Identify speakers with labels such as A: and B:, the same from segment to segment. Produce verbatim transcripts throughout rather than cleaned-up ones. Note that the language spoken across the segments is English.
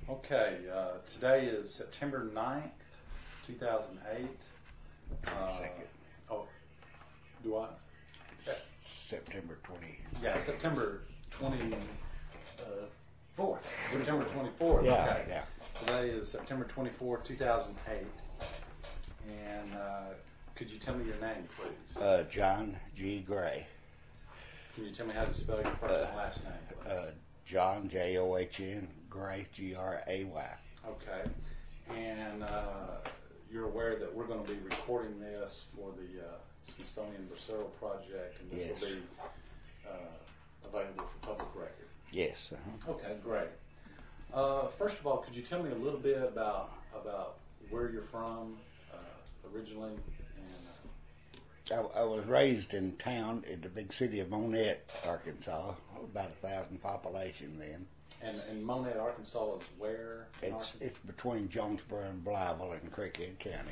A: Okay, uh, today is September ninth, two thousand eight. Uh,
B: Second.
A: oh, do I?
B: September twentieth.
A: Yeah, September twenty-fourth. September twenty-fourth,
B: Yeah,
A: okay.
B: yeah.
A: Today is September twenty-fourth, two thousand eight. And uh, could you tell me your name, please?
B: Uh, John G. Gray.
A: Can you tell me how to spell your first
B: Uh,
A: and last name, please?
B: Uh, John, J O H N, Gray, G R A Y.
A: Okay. And uh, you're aware that we're going to be recording this for the uh, Smithsonian Bracero Project, and this
B: Yes.
A: will be uh, available for public record.
B: Yes. Uh-huh.
A: Okay, great. Uh, first of all, could you tell me a little bit about about where you're from uh, originally? And uh,
B: I, I was raised in town in the big city of Monette, Arkansas, about a thousand population then.
A: and, and Monette, Arkansas is where? in
B: It's
A: Arkansas?
B: it's between Jonesboro and Blyville in Crickhead County.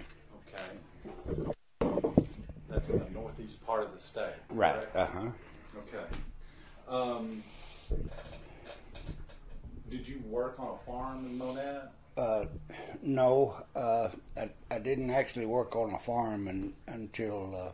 A: Okay. That's in the northeast part of the state.
B: Right.
A: correct?
B: Uh huh.
A: Okay. Um, did you work on a farm in Monette?
B: Uh, no, uh, I, I didn't actually work on a farm in, until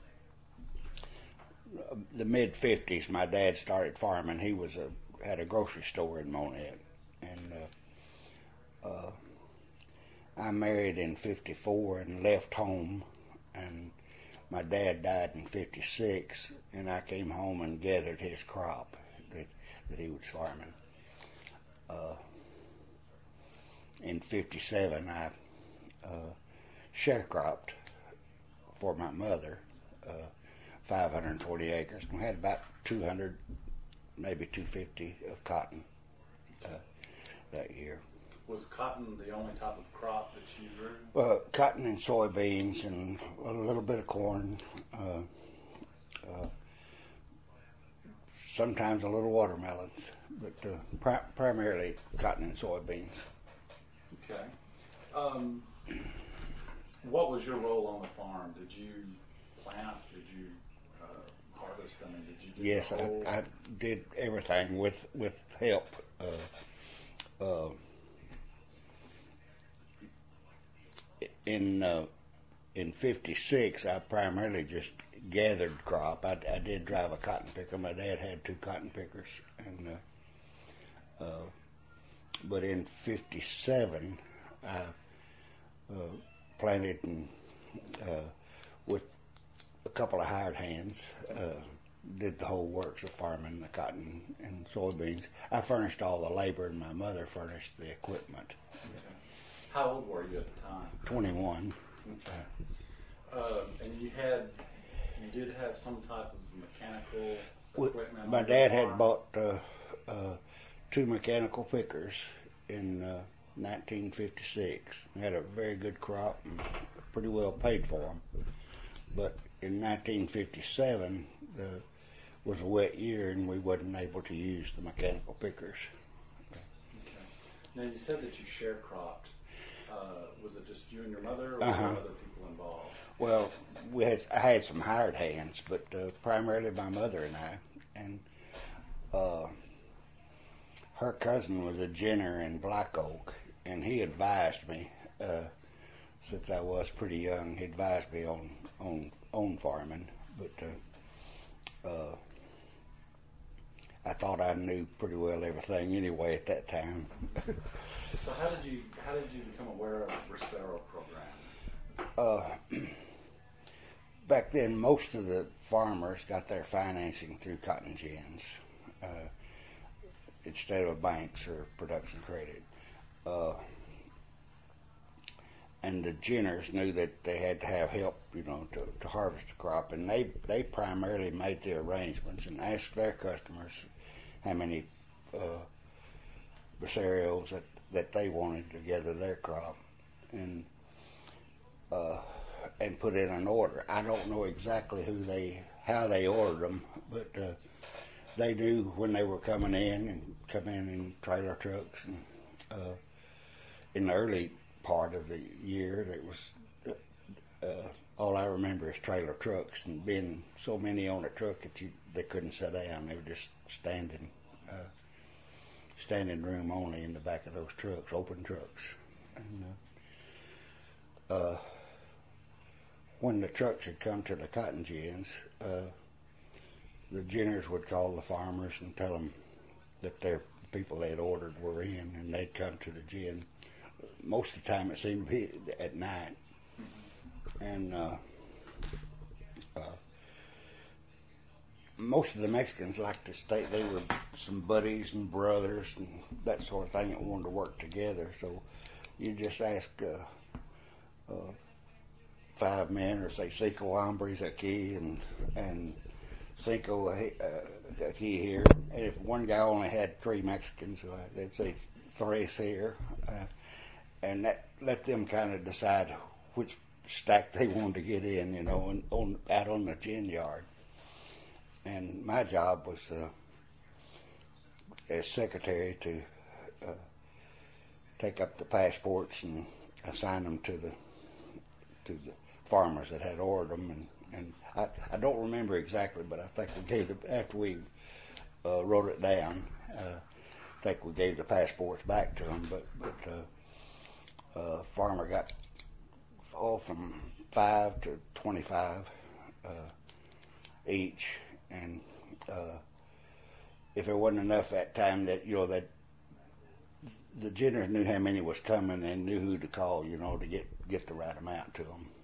B: uh, the mid fifties. My dad started farming. He was a had a grocery store in Monette, and uh, uh, I married in fifty-four and left home, and my dad died in fifty-six, and I came home and gathered his crop that that he was farming. Uh, in fifty-seven, I uh, sharecropped for my mother, uh, five hundred forty acres. We had about two hundred, maybe two hundred fifty of cotton uh, that year.
A: Was cotton the only type of crop that you grew?
B: Uh, cotton and soybeans and a little bit of corn, uh, uh, sometimes a little watermelons, but uh, pri- primarily cotton and soybeans.
A: Okay. Um, what was your role on the farm? Did you plant? Did you uh, harvest? I mean, did you do
B: Yes,
A: the whole?
B: I, I did everything with with help. Uh, uh, in uh, in fifty-six, I primarily just gathered crop. I, I did drive a cotton picker. My dad had two cotton pickers, and uh, uh, but in fifty-seven, I uh, planted and uh, with a couple of hired hands. Uh, did the whole works of farming, the cotton and soybeans. I furnished all the labor, and my mother furnished the equipment.
A: Okay. How old were you at the time?
B: twenty-one.
A: Uh, and you had, you did have some type of mechanical
B: Well,
A: equipment.
B: my
A: on
B: dad
A: your
B: had
A: farm?
B: bought uh, uh, two mechanical pickers in uh, nineteen fifty-six. We had a very good crop and pretty well paid for them. But in nineteen fifty-seven, the was a wet year, and we wasn't able to use the mechanical pickers.
A: Okay. Now you said that you sharecropped. Uh, was it just you and your mother, or
B: Uh-huh.
A: were there other people involved?
B: Well, we had I had some hired hands, but uh, primarily my mother and I. And uh, her cousin was a ginner in Black Oak, and he advised me, uh, since I was pretty young, he advised me on on on farming. But uh, uh, I thought I knew pretty well everything anyway at that time.
A: So how did you how did you become aware of the Bracero program?
B: Uh, back then, most of the farmers got their financing through cotton gins uh, instead of banks or production credit. Uh, and the ginners knew that they had to have help, you know, to, to harvest the crop, and they they primarily made the arrangements and asked their customers how many uh, bracerios that that they wanted to gather their crop, and uh, and put in an order. I don't know exactly who they how they ordered them, but uh, they knew when they were coming in and come in in trailer trucks. And uh, in the early part of the year, it was uh, all I remember is trailer trucks, and being so many on a truck that you they couldn't sit down. They were just standing uh, standing room only in the back of those trucks, open trucks. And uh, uh, when the trucks had come to the cotton gins, uh, the ginners would call the farmers and tell them that their people they'd ordered were in, and they'd come to the gin. Most of the time, it seemed to be at night, and uh, uh, most of the Mexicans liked to stay. They were some buddies and brothers and that sort of thing that wanted to work together. So you just ask uh, uh, five men, or say cinco hombres aquí, and and cinco uh, aquí here. And if one guy only had three Mexicans, uh, they'd say tres here, uh, and that let them kind of decide which stack they wanted to get in, you know, and on out on the gin yard. And my job was uh, as secretary to uh, take up the passports and assign them to the to the farmers that had ordered them. And, and I, I don't remember exactly, but I think we gave the, after we uh, wrote it down, uh, I think we gave the passports back to them. But but uh, uh, farmer got all from five to twenty-five uh, each. And uh, if there wasn't enough that time, that you know that the ginners knew how many was coming and knew who to call, you know, to get, get the right amount to them.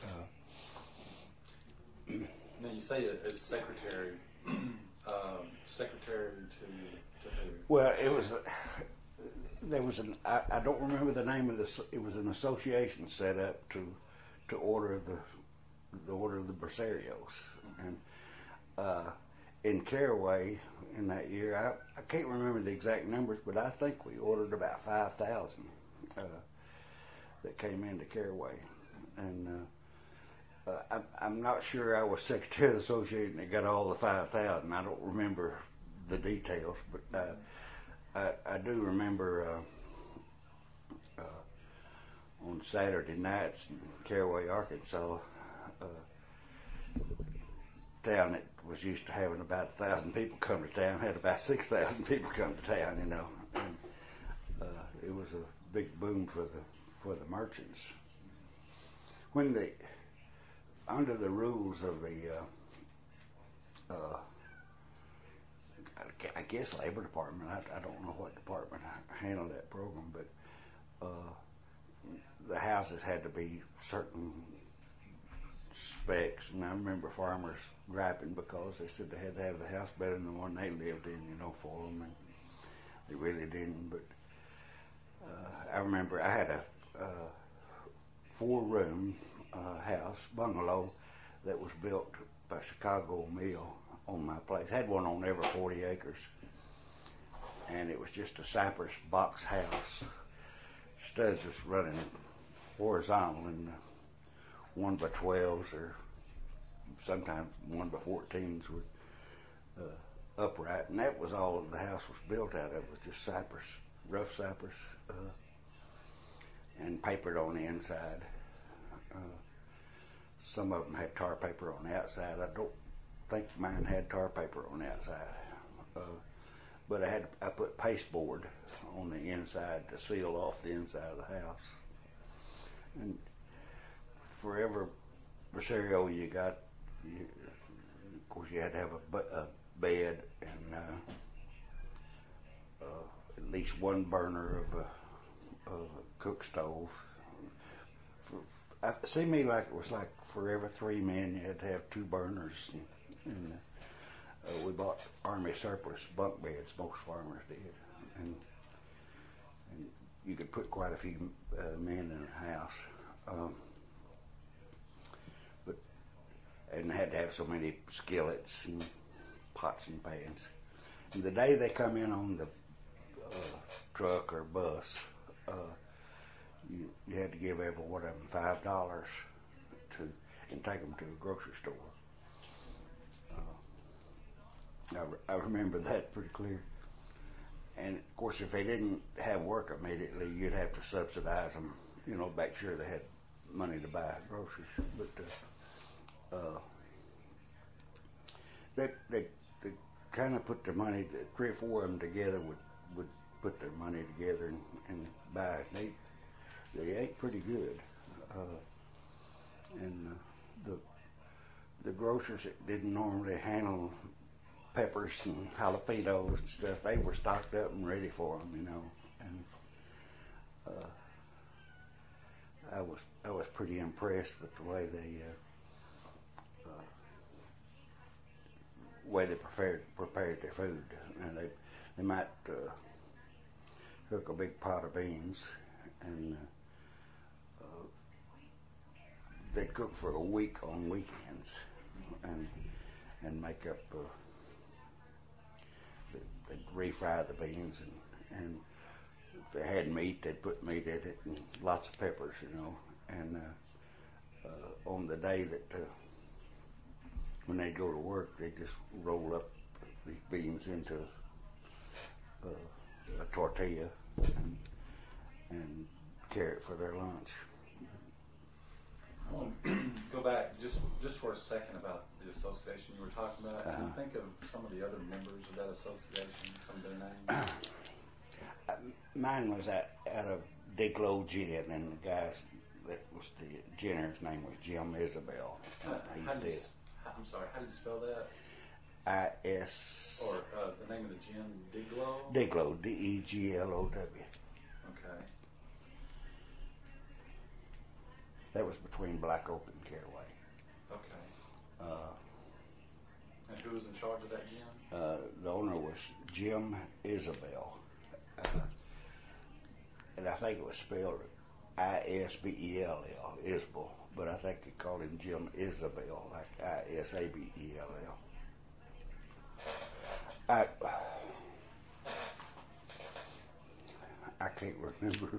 B: Uh,
A: now you say as secretary, um, secretary to, to who?
B: Well, it was a, there was an I, I don't remember the name of this. It was an association set up to to order the the order of the Bracerios. And Uh, in Caraway in that year, I, I can't remember the exact numbers, but I think we ordered about five thousand uh, that came into Caraway. And uh, uh, I, I'm not sure I was secretary of the association that got all the five thousand. I don't remember the details, but uh, I, I do remember uh, uh, on Saturday nights in Caraway, Arkansas, uh, town that was used to having about a thousand people come to town had about six thousand people come to town, you know. And, uh, it was a big boom for the for the merchants. When the under the rules of the uh, uh, I guess labor department, I, I don't know what department handled that program, but uh, the houses had to be certain specs, and I remember farmers griping because they said they had to have the house better than the one they lived in, you know, for them, and they really didn't. But uh, I remember I had a uh, four-room uh, house, bungalow, that was built by Chicago Mill on my place. Had one on every forty acres, and it was just a cypress box house. Studs just running horizontal and one by twelves, or sometimes one by fourteens with uh, upright, and that was all of the house was built out of. It was just cypress, rough cypress, uh, and papered on the inside. Uh, some of them had tar paper on the outside. I don't think mine had tar paper on the outside, uh, but I had I put pasteboard on the inside to seal off the inside of the house. And for every Bracerio you got, you, of course, you had to have a, a bed and uh, uh, at least one burner of a, of a cook stove. For, I, it seemed to me like it was like for every three men you had to have two burners. And, and uh, we bought Army surplus bunk beds, most farmers did, and, and you could put quite a few uh, men in a house. Um, and had to have so many skillets and pots and pans. And the day they come in on the uh, truck or bus, uh, you, you had to give every one of them five dollars to and take them to a grocery store. Uh, I, re- I remember that pretty clear. And of course, if they didn't have work immediately, you'd have to subsidize them, you know, make sure they had money to buy groceries. But uh, Uh, they, they, they kind of put their money, three or four of them together would, would put their money together and, and buy it. They they ate pretty good, uh, and uh, the the grocers that didn't normally handle peppers and jalapenos and stuff, they were stocked up and ready for them, you know. And uh, I was I was pretty impressed with the way they uh, uh, way they prepared prepared their food. And they they might uh, cook a big pot of beans, and uh, uh, they'd cook for a week on weekends, and and make up. Uh, they'd refry the beans, and and if they had meat, they'd put meat in it and lots of peppers, you know. And uh, uh, on the day that uh, when they'd go to work, they'd just roll up these beans into uh, a tortilla and, and carry it for their lunch.
A: I want to go back just just for a second about the association you were talking about. Can you
B: Uh-huh.
A: think of some of the other members of that association, some of their names?
B: Uh, Mine was out, out of Diglow Gin, and the guy that was the Jenner's name was Jim Isabel.
A: Uh,
B: He's
A: how do you,
B: dead.
A: s- how- I'm sorry, how do you spell that?
B: I S
A: Or uh, the name of the gin, Diglow?
B: Diglow, D E G L O W.
A: Okay.
B: That was between Black Oak and Caraway.
A: Okay.
B: Uh,
A: And who was in charge of that gin?
B: uh, the owner was Jim Isabel, uh, and I think it was spelled I S B E L L, Isbel, but I think they called him Jim Isabel, like I S A B E L L. I I can't remember.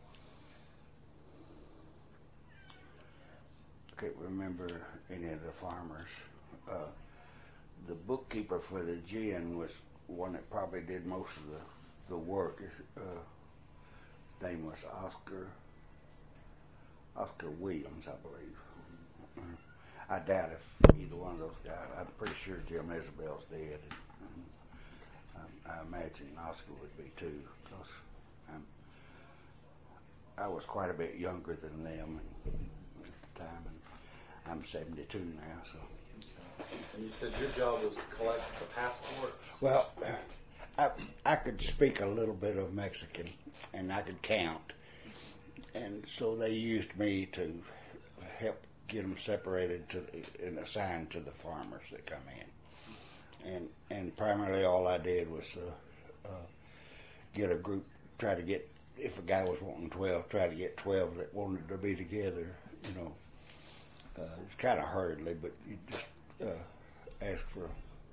B: I can't remember any of the farmers. Uh, the bookkeeper for the gin was one that probably did most of the, the work. Uh, his name was Oscar Oscar Williams, I believe. Uh, I doubt if either one of those guys. I'm pretty sure Jim Isabel's dead. And I, I imagine Oscar would be too, because I'm, I was quite a bit younger than them and, at the time, and I'm seventy-two now, so.
A: And you said your job was to collect the passports?
B: Well, I, I could speak a little bit of Mexican, and I could count, and so they used me to help get them separated to and assigned to the farmers that come in, and and primarily all I did was uh, uh, get a group, try to get, if a guy was wanting twelve, try to get twelve that wanted to be together, you know. Uh, it's kind of hurriedly, but you just uh, ask for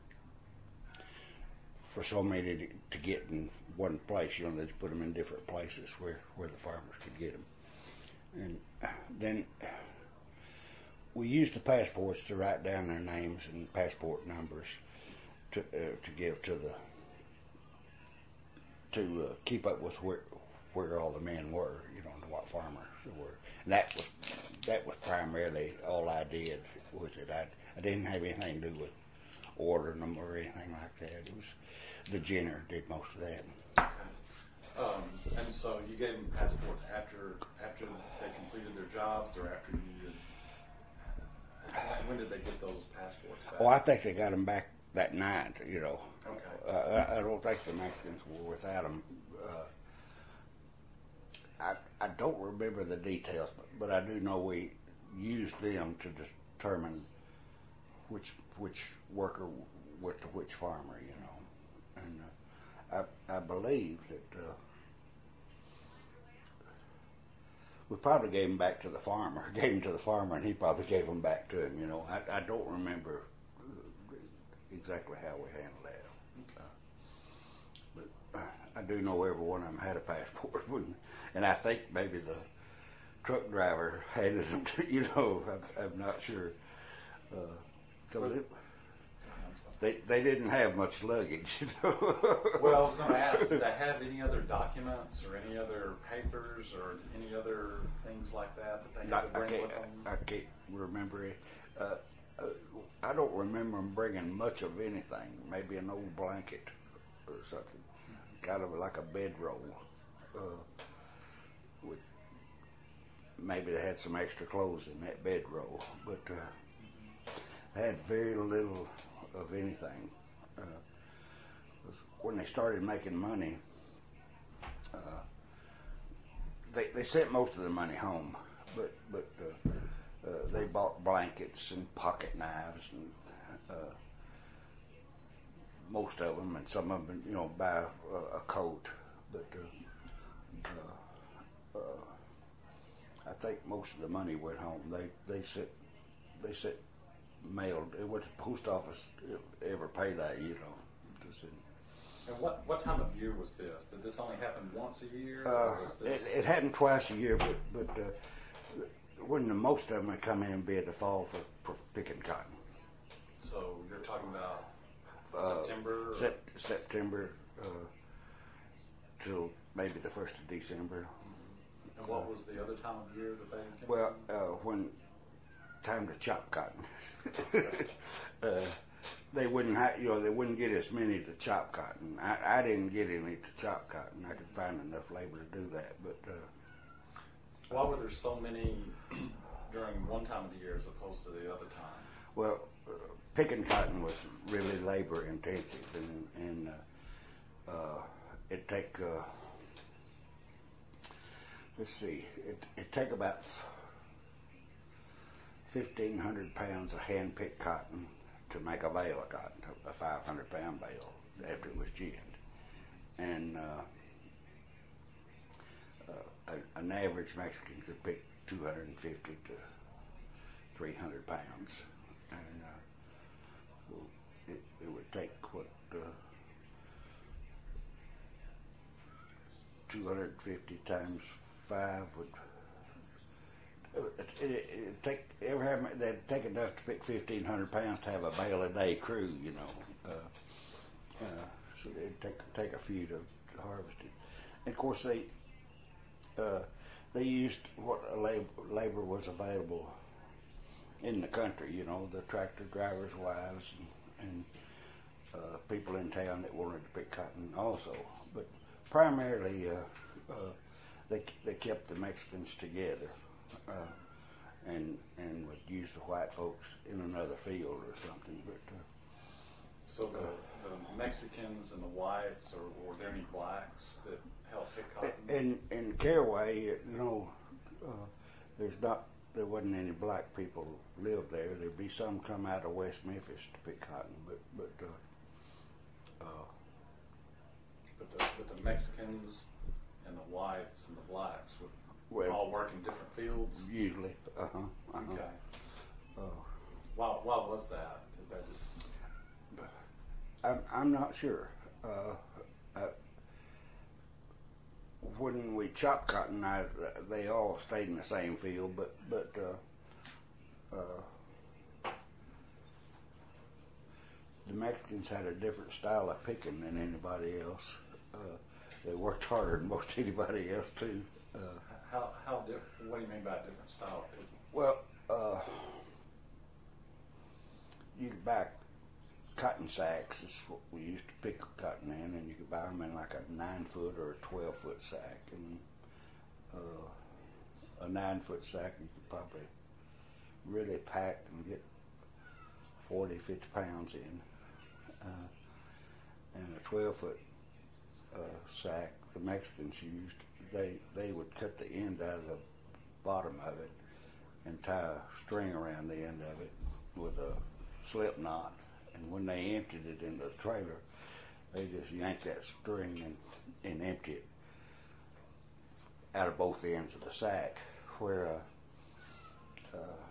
B: for so many to, to get in one place. You know, they just put them in different places where, where the farmers could get them. And then we used the passports to write down their names and passport numbers to uh, to give to the to uh, keep up with where where all the men were. You know, what farmers they were. And that was that was primarily all I did with it. I I didn't have anything to do with ordering them or anything like that. It was the Jenner did most of that.
A: Okay. Um, and so you gave them passports after after they completed their jobs, or after you? When did they get those passports back?
B: Oh, I think they got them back that night. You know.
A: Okay.
B: Uh, I, I don't think the Mexicans were without them. Uh, I I don't remember the details, but, but I do know we used them to determine which which worker went to which farmer, you know. And uh, I I believe that uh, we probably gave them back to the farmer. Gave them to the farmer, and he probably gave them back to him. You know, I I don't remember exactly how we handled that. Uh, but uh, I do know every one of them had a passport, and I think maybe the truck driver handed them to, you know, I'm, I'm not sure. Uh, so they, they they didn't have much luggage, you know.
A: Well, I was going to ask, did they have any other documents or any other papers or any other things like that that they
B: I,
A: had to
B: I
A: bring
B: can't
A: with them?
B: I can't remember it. Uh, uh, I don't remember them bringing much of anything. Maybe an old blanket or something. kind of like a bedroll. Uh, with maybe they had some extra clothes in that bedroll, but uh, they had very little of anything. Uh, when they started making money, uh, they they sent most of the money home, but but uh, uh, they bought blankets and pocket knives and uh, most of them, and some of them, you know, buy a, a coat, but. Uh, uh, uh, I think most of the money went home. They they sent they sent mailed. It went to the post office every payday, you know. To send.
A: And what, what time of year was this? Did this only happen once a year?
B: Uh,
A: or was this...
B: it, it happened twice a year, but but uh, when the most of them would come in and be at the fall for, for picking cotton.
A: So you're talking about
B: Uh,
A: September?
B: Sep- September uh, till maybe the first of December.
A: And what was the other time of year that they came?
B: Well, uh, when time to chop cotton, uh, they wouldn't have, you know, they wouldn't get as many to chop cotton. I, I didn't get any to chop cotton. I could find enough labor to do that, but uh,
A: why were there so many during one time of the year as opposed to the other time?
B: well, uh, picking cotton was really labor intensive, and and uh, uh, it take. Uh, Let's see. It it take about fifteen hundred pounds of hand picked cotton to make a bale of cotton, a five hundred pound bale after it was ginned, and uh, uh, a, an average Mexican could pick two hundred and fifty to three hundred pounds, and uh, well, it it would take what. Uh, two hundred fifty times five would it, it, it take ever have they'd take enough to pick fifteen hundred pounds to have a bale a day crew, you know. Uh, uh, so it'd take take a few to, to harvest it. And of course they uh, they used what labor, labor was available in the country, you know, the tractor drivers' wives and, and uh, people in town that wanted to pick cotton also, but primarily. Uh, uh, They they kept the Mexicans together, uh, and and would use the white folks in another field or something. But uh,
A: so the, the Mexicans and the whites, or were there any blacks that helped pick cotton?
B: in in Caraway, you know, uh, there's not there wasn't any black people live there. There'd be some come out of West Memphis to pick cotton, but but uh, uh,
A: but the but the Mexicans and the whites and the blacks would
B: well,
A: all work in different fields?
B: Usually, uh-huh. uh-huh.
A: Okay.
B: Uh,
A: Why, why was that? Did that just...
B: I'm, I'm not sure. Uh, uh, when we chopped cotton, I, they all stayed in the same field, but, but uh, uh, the Mexicans had a different style of picking than anybody else. Uh, They worked harder than most anybody else too. Uh,
A: how how different? What do you mean by a different style of picking?
B: well, uh, you could buy cotton sacks. Is what we used to pick cotton in, and you could buy them in like a nine foot or a twelve foot sack. And uh, a nine foot sack you could probably really pack and get forty, fifty pounds in, uh, and a twelve foot. Uh, sack the Mexicans used, they they would cut the end out of the bottom of it and tie a string around the end of it with a slip knot, and when they emptied it into the trailer, they just yanked that string and, and empty it out of both ends of the sack, where a uh, uh,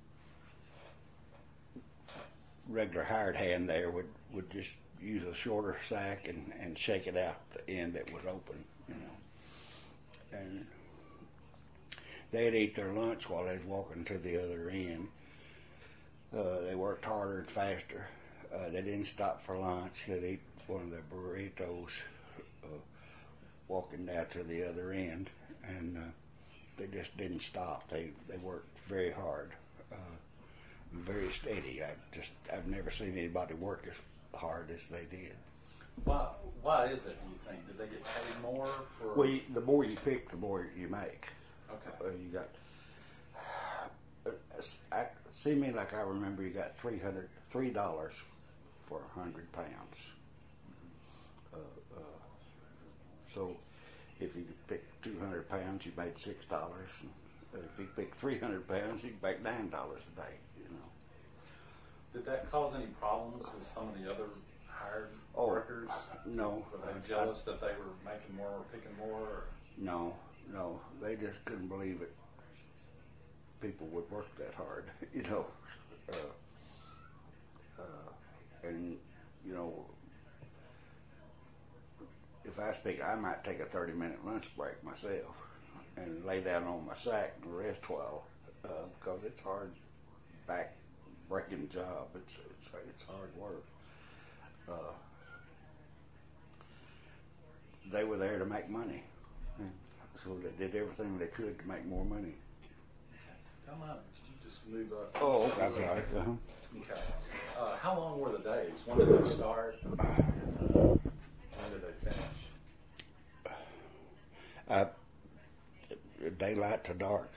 B: regular hired hand there would, would just use a shorter sack and, and shake it out the end that was open, you know. And they'd eat their lunch while they was walking to the other end. Uh, they worked harder and faster. Uh, they didn't stop for lunch. They'd eat one of their burritos uh, walking down to the other end, and uh, they just didn't stop. They they worked very hard, uh, very steady. I just I've never seen anybody work as hard as they did.
A: Why, why is that, do you think? Did they get paid more for?
B: Well, you, the more you pick, the more you make.
A: Okay.
B: Uh, you got. Uh, I, see me like I remember. You got three hundred, three dollars for a hundred pounds. Uh, uh, so, if you pick two hundred pounds, you made six dollars. If you pick three hundred pounds, you make nine dollars a day. You know.
A: Did that cause any problems with some of the other hired
B: Oh,
A: workers?
B: No.
A: Were they
B: I-
A: jealous that they were making more or picking more? Or?
B: No, no. They just couldn't believe it. People would work that hard, you know. Uh, uh, and, you know, if I speak, I might take a thirty minute lunch break myself and lay down on my sack and rest a while uh, because it's hard back breaking job. It's, it's, it's hard work. Uh, they were there to make money. So they did everything they could to make more money.
A: Come on, could you just move up?
B: Oh, okay. I'm sorry. Uh-huh.
A: Okay. Uh, how long were the days? When did they start? Uh, when did they finish?
B: Uh, daylight to dark.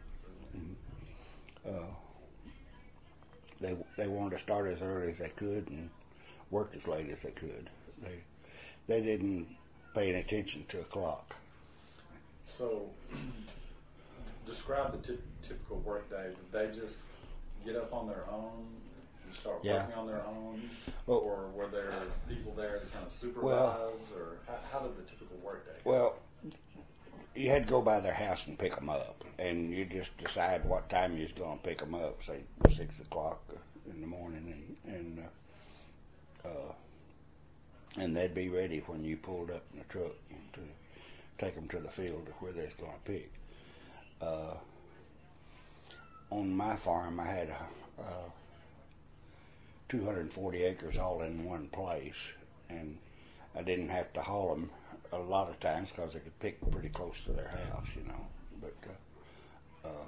B: Uh, they they wanted to start as early as they could and work as late as they could. They they didn't pay any attention to a clock.
A: So, describe the ty- typical work day. Did they just get up on their own and start
B: Yeah.
A: working on their own?
B: Well-
A: or were there people there to kind of supervise?
B: Well-
A: or how, how did the typical work day go?
B: Well, you had to go by their house and pick them up, and you just decide what time you was going to pick them up, say six o'clock in the morning, and and uh, uh, and they'd be ready when you pulled up in the truck to take them to the field where they was going to pick. Uh, on my farm, I had uh, two hundred forty acres all in one place, and I didn't have to haul them a lot of times because they could pick pretty close to their house, you know. But uh, uh,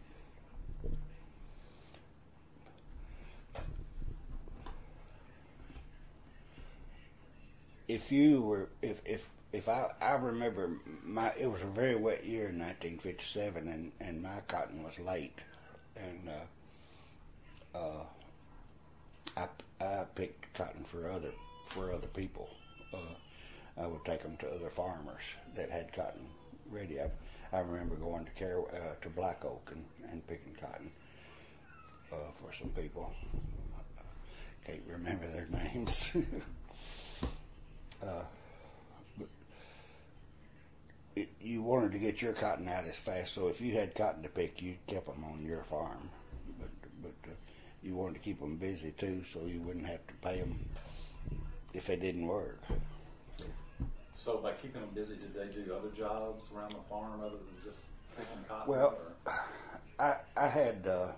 B: if you were, if if if I I remember my, it was a very wet year in nineteen fifty-seven, and and my cotton was late, and uh, uh, I I picked cotton for other for other people. Uh, I would take them to other farmers that had cotton ready. I, I remember going to Car- uh, to Black Oak and, and picking cotton uh, for some people. Can't remember their names. uh, but it, you wanted to get your cotton out as fast, so if you had cotton to pick, you kept them on your farm. But but uh, you wanted to keep them busy too, so you wouldn't have to pay them if they didn't work.
A: So by keeping them busy, did they do other jobs around the farm other than just picking cotton?
B: Well,
A: or?
B: I I had uh,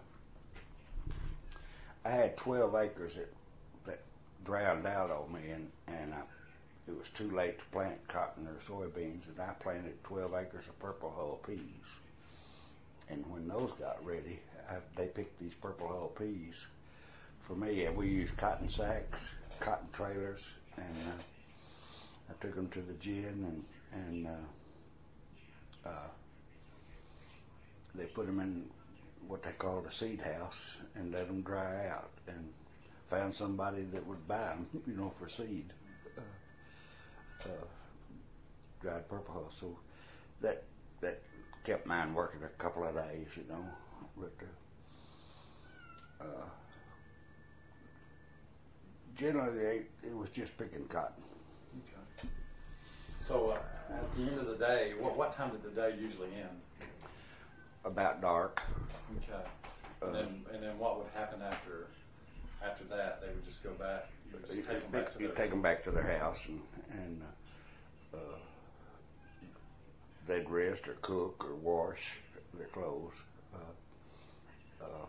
B: I had twelve acres that that drowned out on me, and and I, it was too late to plant cotton or soybeans, and I planted twelve acres of purple hull peas. And when those got ready, I, they picked these purple hull peas for me, and we used cotton sacks, cotton trailers, and uh, I took them to the gin, and and uh, uh, they put them in what they called a seed house and let them dry out, and found somebody that would buy them, you know, for seed. Uh, uh, dried purple hull. So that that kept mine working a couple of days, you know. But uh, uh, generally, they, it was just picking cotton.
A: Okay. So uh, at the end of the day, what, what time did the day usually end?
B: About dark.
A: Okay. And then and then what would happen after after that? They would just go back. You would just
B: You
A: take them back to
B: you
A: their
B: take them back to their house, and and uh, uh, they'd rest or cook or wash their clothes. Uh, uh,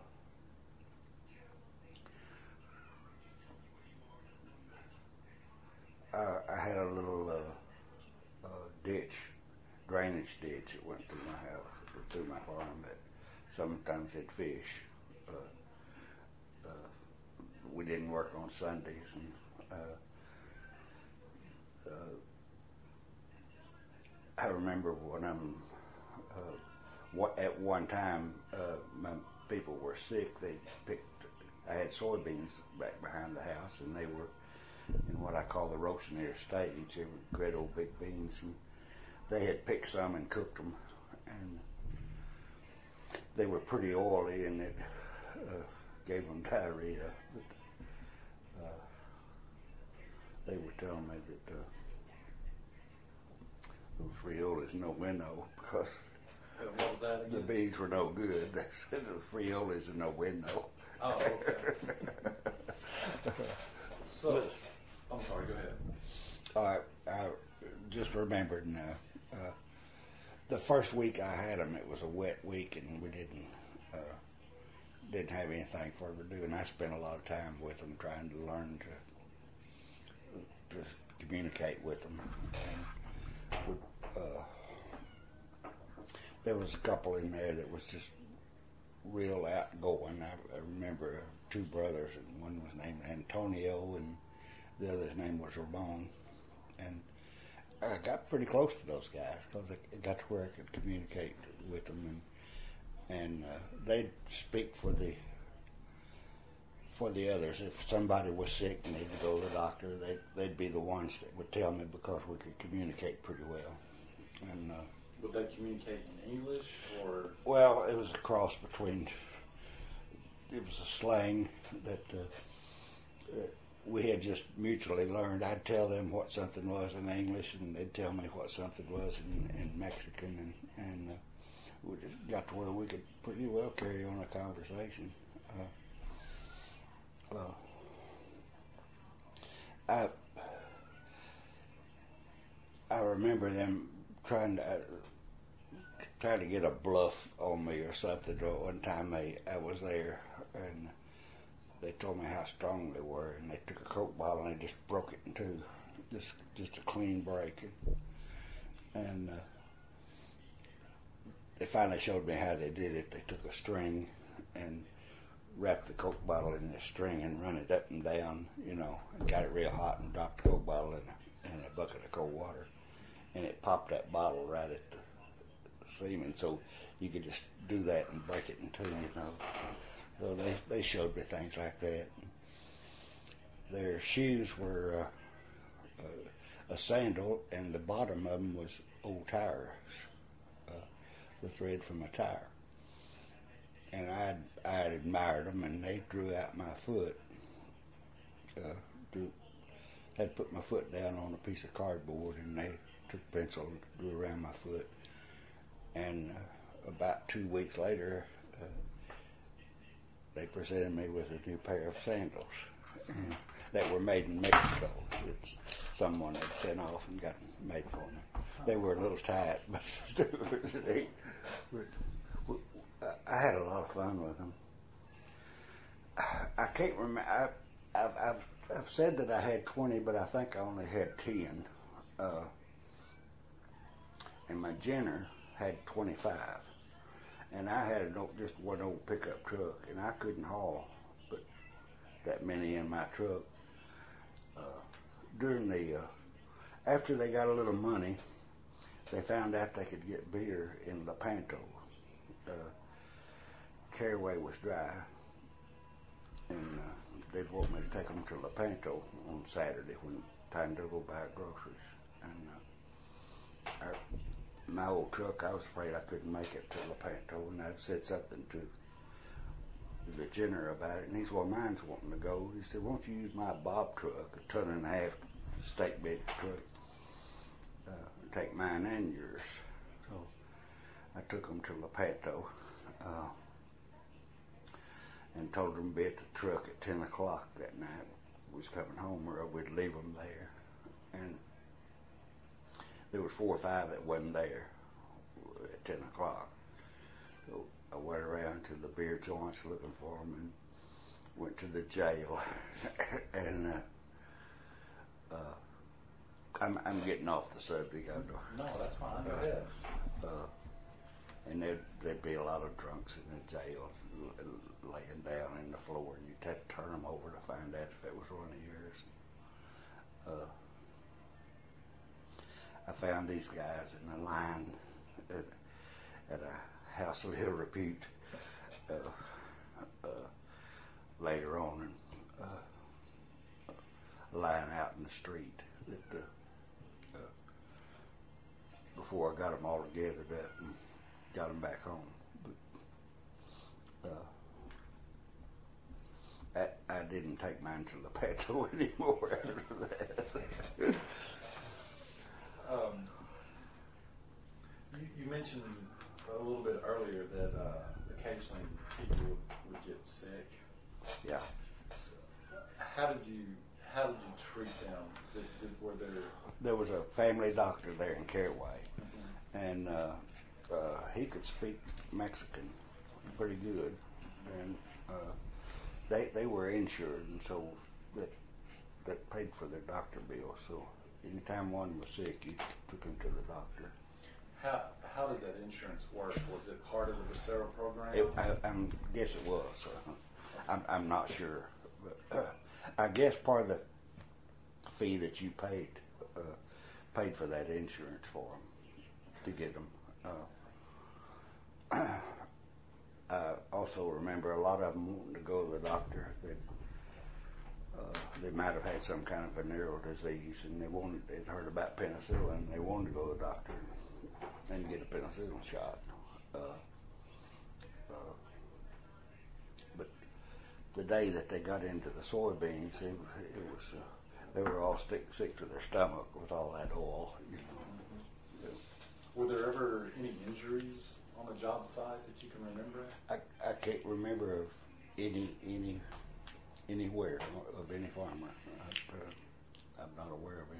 B: I, I had a little uh, uh, ditch, drainage ditch that went through my house, or through my farm, that sometimes had fish. Uh, uh, we didn't work on Sundays, and uh, uh, I remember when I'm uh, what, at one time uh, my people were sick. They picked. I had soybeans back behind the house, and they were in what I call the roasting ear stage. They were great old big beans, and they had picked some and cooked them, and they were pretty oily, and it uh, gave them diarrhea. But, uh, they were telling me that uh, those frioles no bueno because
A: Uh, What was that
B: the
A: again?
B: beans were no good. They said the frioles are no bueno.
A: Oh, okay. So, I'm sorry, go ahead.
B: I, I just remembered now. Uh, the first week I had them, it was a wet week, and we didn't uh, didn't have anything for them to do. And I spent a lot of time with them, trying to learn to to communicate with them. And we, uh, there was a couple in there that was just real outgoing. I, I remember two brothers, and one was named Antonio, and the other's name was Ramon. And I got pretty close to those guys because I got to where I could communicate with them, and and uh, they'd speak for the for the others. If somebody was sick and needed to go to the doctor, they'd they'd be the ones that would tell me because we could communicate pretty well. And uh,
A: Would they communicate in English or?
B: well, it was a cross between. It was a slang that. Uh, uh, we had just mutually learned. I'd tell them what something was in English, and they'd tell me what something was in, in Mexican, and, and uh, we just got to where we could pretty well carry on a conversation. Uh, uh, I I remember them trying to uh, trying to get a bluff on me or something. One time they I was there, and they told me how strong they were, and they took a Coke bottle and they just broke it in two, just just a clean break. And uh, they finally showed me how they did it. They took a string and wrapped the Coke bottle in this string and run it up and down, you know, and got it real hot and dropped the Coke bottle in a, in a bucket of cold water, and it popped that bottle right at the seam, so you could just do that and break it in two, you know. So they, they showed me things like that. Their shoes were uh, uh, a sandal, and the bottom of them was old tires, uh, the thread from a tire. And I I admired them, and they drew out my foot. Uh, drew, had put my foot down on a piece of cardboard, and they took a pencil and drew around my foot. And uh, about two weeks later, uh, they presented me with a new pair of sandals uh, that were made in Mexico. It's someone had sent off and got made for me. They were a little tight, but they, I had a lot of fun with them. I can't remember. I, I've, I've, I've said that I had twenty, but I think I only had ten. Uh, and my Jenner had twenty-five. And I had an old, just one old pickup truck, and I couldn't haul but that many in my truck. Uh, during the, uh, after they got a little money, they found out they could get beer in Lepanto. Uh, Caraway was dry, and uh, they'd want me to take them to Lepanto on Saturday when time to go buy groceries. And uh, our, my old truck, I was afraid I couldn't make it to Lepanto, and I'd said something to the Jenner about it, and he said, well, mine's wanting to go. He said, won't you use my Bob truck, a ton and a half steak bed truck, uh, take mine and yours. So I took them to Lepanto, uh, and told them to be at the truck at ten o'clock that night. We was coming home, or we'd leave them there. And there was four or five that wasn't there at ten o'clock. So I went around to the beer joints looking for them, and went to the jail. and uh, uh, I'm, I'm getting off the subject. I don't,
A: No, that's fine. Go ahead.
B: uh, and there'd, there'd be a lot of drunks in the jail laying down in the floor, and you'd have to turn them over to find out if it was one of yours. Uh, I found these guys in a line at, at a house of little repute uh, uh, later on, and uh, lying out in the street. That uh, uh, before I got them all gathered up and got them back home. But, uh, I, I didn't take mine to the patio anymore after that.
A: Um, you, you mentioned a little bit earlier that uh, occasionally people would, would get sick.
B: Yeah.
A: So how did you how did you treat them? Did, did, were there
B: There was a family doctor there in Caraway,
A: mm-hmm.
B: and uh, uh, he could speak Mexican pretty good, and uh, they they were insured, and so that that paid for their doctor bill. So anytime one was sick, you took him to the doctor.
A: How how did that insurance work? Was it part of the Bracero program?
B: It, I, I guess it was. Uh, I'm I'm not sure, but uh, I guess part of the fee that you paid uh, paid for that insurance for them to get them. Uh, I also remember a lot of them wanting to go to the doctor. That uh, they might have had some kind of venereal disease, and they wanted they'd heard about penicillin, and they wanted to go to the doctor and, and get a penicillin shot. Uh, uh, but the day that they got into the soybeans, it, it was uh, they were all sick, sick to their stomach with all that oil. You know.
A: Were there ever any injuries on the job site that you can remember?
B: I, I can't remember of any any anywhere of any farmer. I, uh, I'm not aware of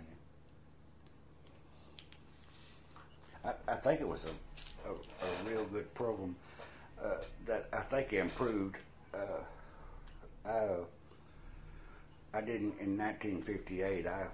B: any. I, I think it was a, a, a real good program uh, that I think improved. Uh, I, I didn't in nineteen fifty-eight. I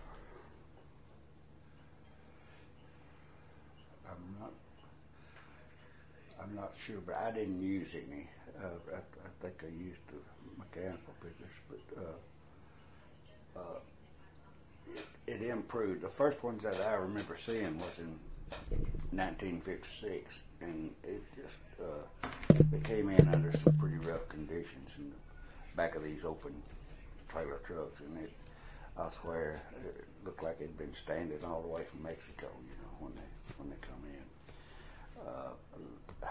B: I'm not I'm not sure, but I didn't use any. Uh, I, I think I used the mechanical pickers, but uh, uh, it, it improved. The first ones that I remember seeing was in nineteen fifty-six, and it just uh, they came in under some pretty rough conditions in the back of these open trailer trucks, and it, I swear, it looked like it'd been standing all the way from Mexico, you know, when they when they come in. Uh,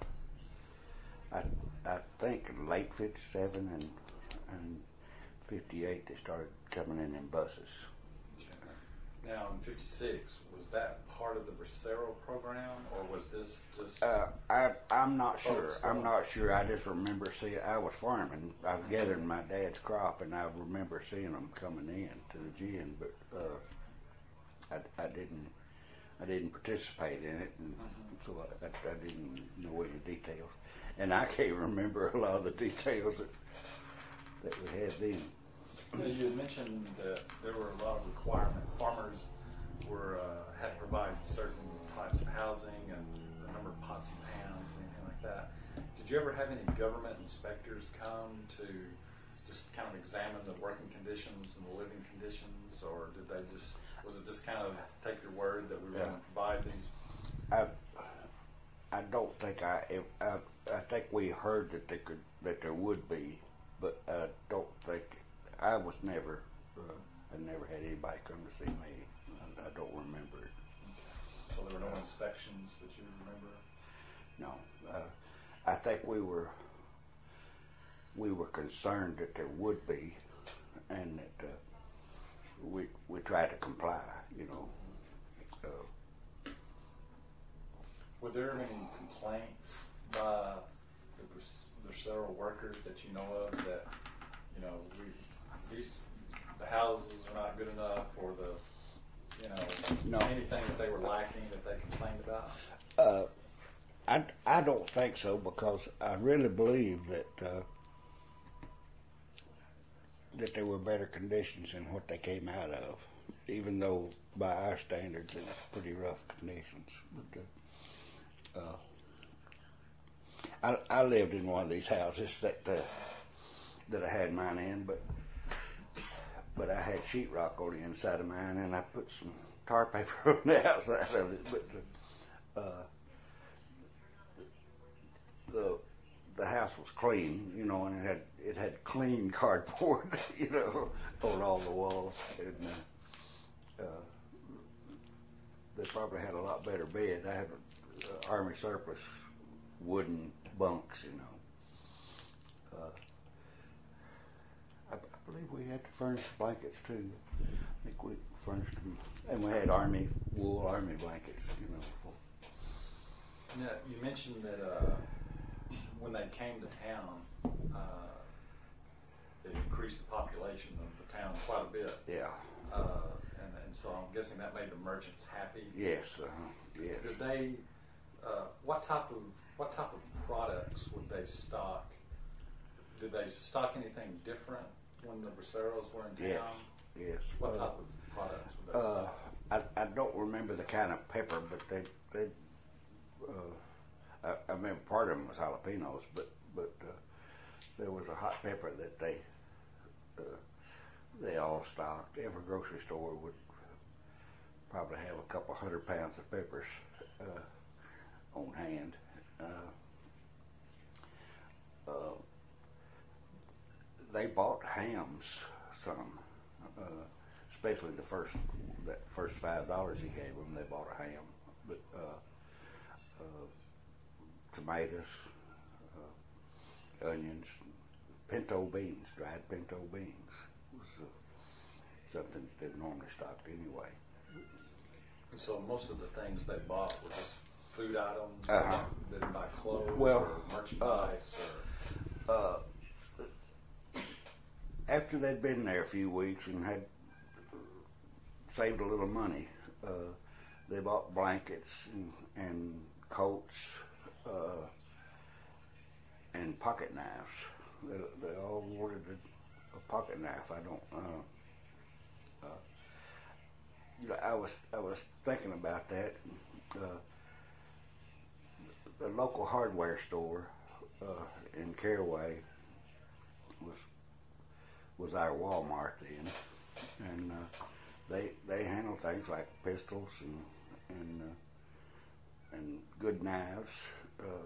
B: I I think in late fifty-seven and and fifty-eight they started coming in in buses.
A: Now in fifty-six, was that part of the Bracero program, or was this just?
B: Uh, I I'm not sure.
A: Oh,
B: I'm not sure. I just remember seeing. I was farming. I was gathering my dad's crop, and I remember seeing them coming in to the gin, but uh, I I didn't I didn't participate in it, and mm-hmm. so I, I, I didn't know any details, and I can't remember a lot of the details that that we had then.
A: Now, you had mentioned that there were a lot of requirements. Farmers were uh, had to provide certain types of housing and the number of pots and pans and anything like that. Did you ever have any government inspectors come to just kind of examine the working conditions and the living conditions, or did they just was it just kind of take your word that we were
B: Yeah.
A: going to provide these?
B: I I don't think I, I I think we heard that there could that there would be, but I don't think I was never uh, I never had anybody come to see me. I, I don't remember it.
A: So there were no
B: Uh,
A: inspections that you remember?
B: No, uh, I think we were we were concerned that there would be, and that uh, we we tried to comply. You know. Uh,
A: Were there any complaints by the Bracero workers that you know of that, you know, we, these, the houses are not good enough, or the, you know,
B: No.
A: anything that they were lacking that they complained about?
B: Uh, I, I don't think so, because I really believe that uh, that there were better conditions than what they came out of, even though by our standards it was pretty rough conditions. But, uh, uh, I, I lived in one of these houses that uh, that I had mine in, but but I had sheetrock on the inside of mine, and I put some tar paper on the outside of it, but uh, the the house was clean, you know, and it had it had clean cardboard, you know, on all the walls, and uh, uh, they probably had a lot better bed. I had uh, Army surplus wooden bunks, you know. Uh, I, I believe we had to furnish blankets too. I think we furnished them, and we had Army wool Army blankets, you know. For,
A: now, you mentioned that uh, when they came to town, uh, it increased the population of the town quite a bit.
B: yeah.
A: Uh, and, and so I'm guessing that made the merchants happy.
B: Yes. Uh-huh. Yes.
A: Did they? Uh, what type of what type of products would they stock? Did they stock anything different when the Braceros were in
B: Yes.
A: town?
B: Yes.
A: What
B: Uh,
A: type of products would they
B: Uh,
A: stock?
B: I, I don't remember the kind of pepper, but they they uh, I, I remember part of them was jalapenos, but but uh, there was a hot pepper that they uh, they all stocked. Every grocery store would probably have a couple hundred pounds of peppers uh, on hand. Uh, uh, they bought hams some. Uh, especially the first that first five dollars he gave them, they bought a ham. But uh, uh, tomatoes, uh, onions, pinto beans, dried pinto beans was uh, something that they normally stocked anyway.
A: And so most of the things they bought were just food items.
B: Uh-huh.
A: They didn't buy clothes
B: Well,
A: or merchandise. or
B: Uh, after they'd been there a few weeks and had saved a little money, uh, they bought blankets and, and coats uh, and pocket knives. They, they all wanted a, a pocket knife. I don't. Uh, uh, you know, I was I was thinking about that. Uh, the local hardware store uh, in Caraway was was our Walmart then, and uh, they they handled things like pistols and and uh, and good knives, uh,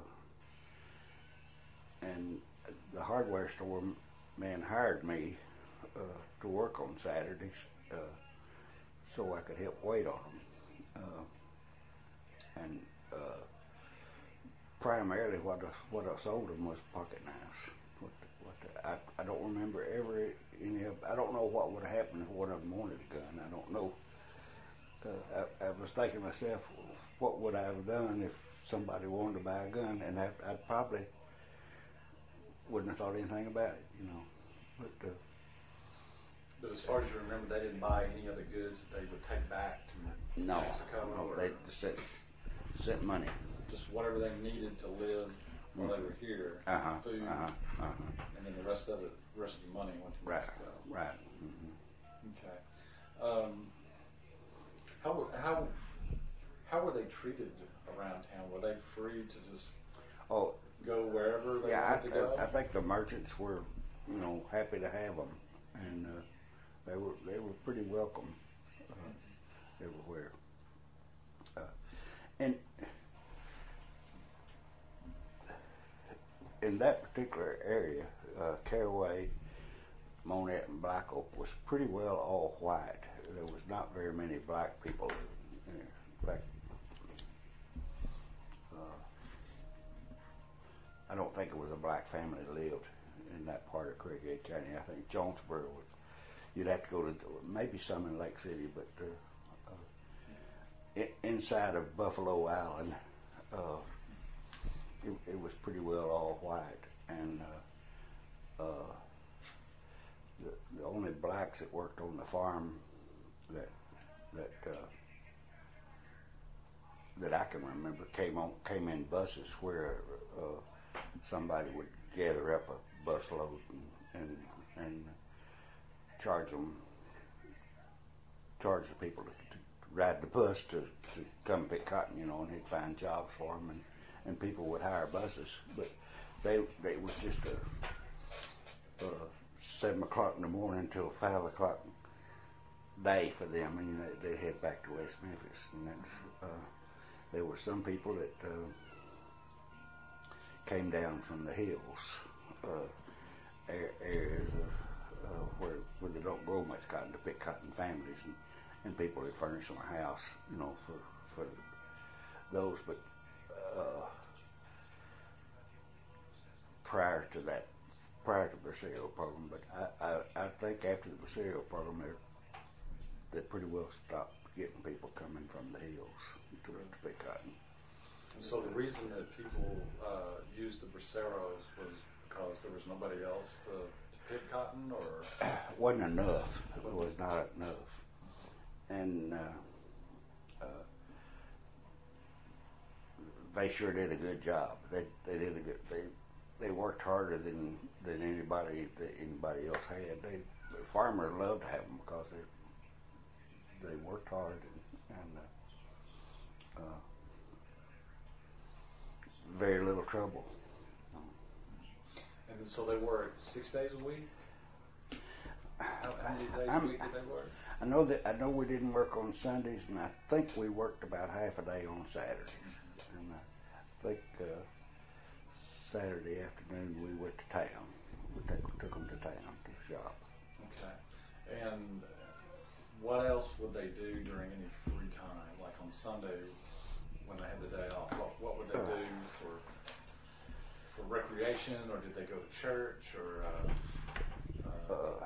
B: and the hardware store man hired me uh, to work on Saturdays uh, so I could help wait on them, uh, and uh, primarily what I, what I sold them was pocket knives. What the, what the, I, I don't remember ever any of. I don't know what would have happened if one of them wanted a gun. I don't know. Uh, I, I was thinking to myself, what would I have done if somebody wanted to buy a gun, and I, I probably wouldn't have thought anything about it, you know. But uh,
A: But as far as you remember, they didn't buy any other goods that they would take back to
B: no,
A: Mexico.
B: no,
A: or
B: they just sent sent money.
A: just whatever they needed to live while they were here,
B: Uh huh.
A: food,
B: Uh huh. Uh huh.
A: and then the rest of it, the rest of the money went to
B: Right.
A: Mexico.
B: Right. Mm-hmm.
A: Okay. Um, how were- how how were they treated around town? Were they free to just
B: Oh,
A: go wherever they
B: yeah. I,
A: wanted to go?
B: I, I think the merchants were, you know, happy to have them, and uh, they were they were pretty welcome uh, everywhere. Uh, and in that particular area, uh, Caraway, Monette, and Black Oak was pretty well all white. There was not very many black people there. In fact, uh, I don't think it was a black family that lived in that part of Craighead County. I think Jonesboro would. You'd have to go to maybe some in Lake City, but uh, uh, I- inside of Buffalo Island, uh, it, it was pretty well all white, and uh, uh, the, the only blacks that worked on the farm that that uh, that I can remember came on came in buses where uh, somebody would gather up a busload and and, and charge them charge the people to, to ride the bus to, to come pick cotton, you know, and he'd find jobs for them, and, and people would hire buses, but they they was just a, uh seven o'clock in the morning till five o'clock day for them, and they, they head back to West Memphis. And that's, uh, there were some people that uh, came down from the hills, uh, areas of, uh, where where they don't grow much cotton, to pick cotton families, and, and people that furnish them a house, you know, for for those. But uh, prior to that, prior to the Bracero program, but I, I, I think after the Bracero program, they they pretty well stopped getting people coming from the hills to, to pick cotton.
A: And so the reason that people uh, used the Braceros was because there was nobody else to, to pick cotton, or
B: wasn't enough. It was not enough, and uh, uh, they sure did a good job. They they did a good. They they worked harder than than anybody that anybody else had. They the farmers loved to have them because they they worked hard and, and uh, uh, very little trouble.
A: And so they work six days a week? How, how many days
B: I'm,
A: a week did they work?
B: I know that I know we didn't work on Sundays, and I think we worked about half a day on Saturdays. And I think uh, Saturday afternoon we went to town. We took, took them to town to shop.
A: Okay. And what else would they do during any free time? Like on Sunday when they had the day off, what, what would they do for for recreation, or did they go to church, or uh, uh,
B: Uh,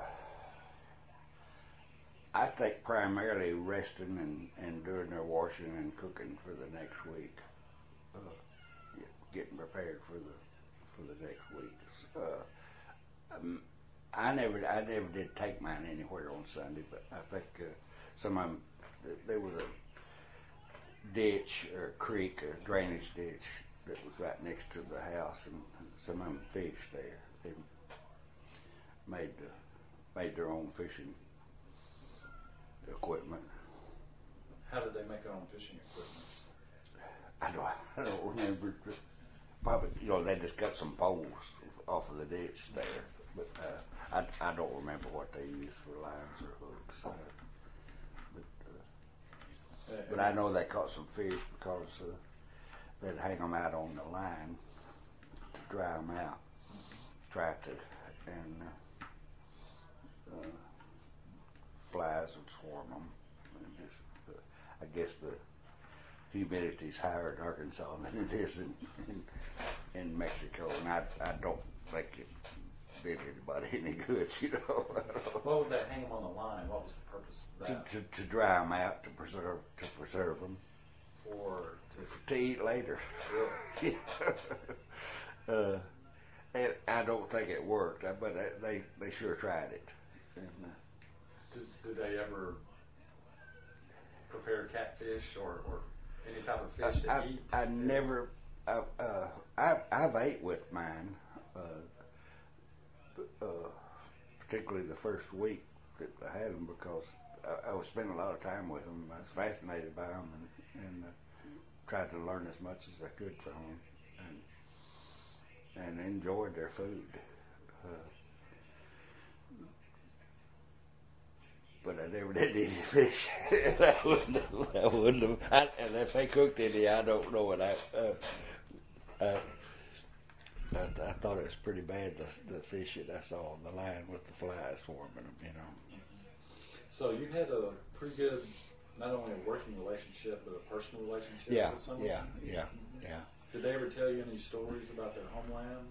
B: I think primarily resting and, and doing their washing and cooking for the next week, uh, get, getting prepared for the for the next week. Uh, um, I never I never did take mine anywhere on Sunday, but I think uh, some of them, there was a ditch or a creek, a drainage ditch that was right next to the house, and some of them fished there. They made uh, made their own fishing equipment.
A: how did they make their own fishing equipment?
B: I don't I don't remember. Probably, you know, they just got some poles off of the ditch there, but uh, I I don't remember what they used for lines or hooks. Uh, but uh,
A: Uh,
B: but I know they caught some fish because uh, they'd hang them out on the line to dry them out, try to, and uh, uh, flies would swarm them. And just, uh, I guess the humidity's higher in Arkansas than it is in in, in Mexico, and I I don't think it did anybody any good, you know.
A: What would they hang them on the line? What was the purpose of
B: to,
A: that?
B: to to dry them out, to preserve to preserve them,
A: For to,
B: to eat later.
A: really?
B: uh, and I don't think it worked, but they they sure tried it. And, uh,
A: did, did they ever prepare catfish or, or any type of fish to
B: I,
A: eat?
B: I, I never. I, uh, I I've ate with mine, uh, uh, particularly the first week that I had them, because I, I was spending a lot of time with them. I was fascinated by them, and, and uh, tried to learn as much as I could from them, and and enjoyed their food. Uh, but I never did eat any fish. I wouldn't have. I wouldn't have. I, and if they cooked any, I don't know. And I, uh, I, I, I thought it was pretty bad, the, the fish that I saw on the line with the flies swarming them, you know.
A: So you had a pretty good, not only a working relationship, but a personal relationship
B: Yeah,
A: with someone?
B: yeah, yeah, yeah.
A: Did they ever tell you any stories about their homeland?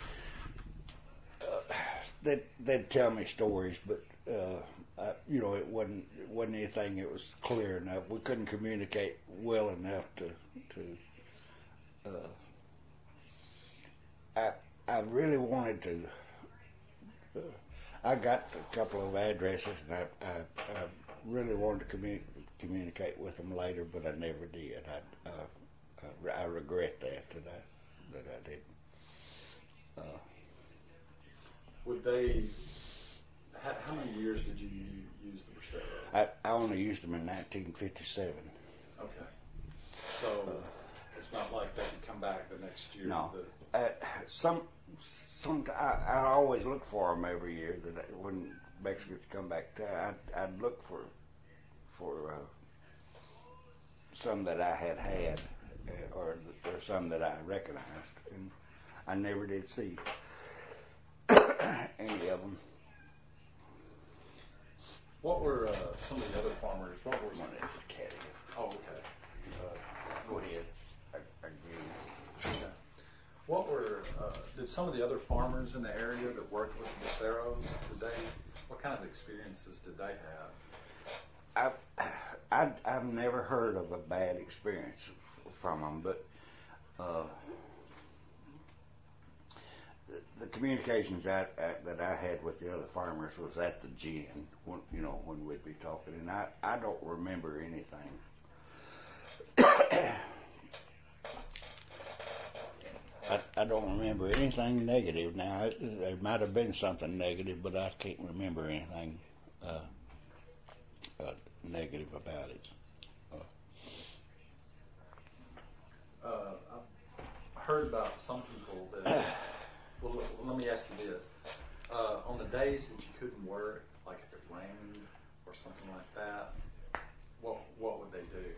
B: Uh, they'd, they'd tell me stories, but uh, I, you know, it wasn't it wasn't anything that was clear enough. We couldn't communicate well enough to to. Uh, I I really wanted to. Uh, I got a couple of addresses, and I I, I really wanted to commu- communicate with them later, but I never did. I uh, I, I regret that that I that I didn't. Uh,
A: Would they? How, how many years did you use the Bracero?
B: I, I only used them in nineteen fifty-seven.
A: Okay. So uh, it's not like they could come back the next year.
B: No.
A: The,
B: Uh, some, some. I, I always look for them every year. That I, when Mexicans come back, to, I'd, I'd look for for uh, some that I had had, uh, or or some that I recognized, and I never did see any of them.
A: What were uh, some of the other farmers? What were some?
B: One is a caddy.
A: Oh, okay.
B: Uh, go ahead. I, I agree.
A: Yeah. What were? Uh, did some of the other farmers in the area that worked with Braceros, did they? What kind of experiences did they have?
B: I've, I've, I've never heard of a bad experience f- from them, but uh, the, the communications that I, that I had with the other farmers was at the gin, when, you know, when we'd be talking, and I, I don't remember anything. I, I don't remember anything negative. Now, it, there might have been something negative, but I can't remember anything uh, uh, negative about it. Uh,
A: Uh, I've heard about some people that. Well, look, let me ask you this: uh, on the days that you couldn't work, like if it rained or something like that, what what would they do?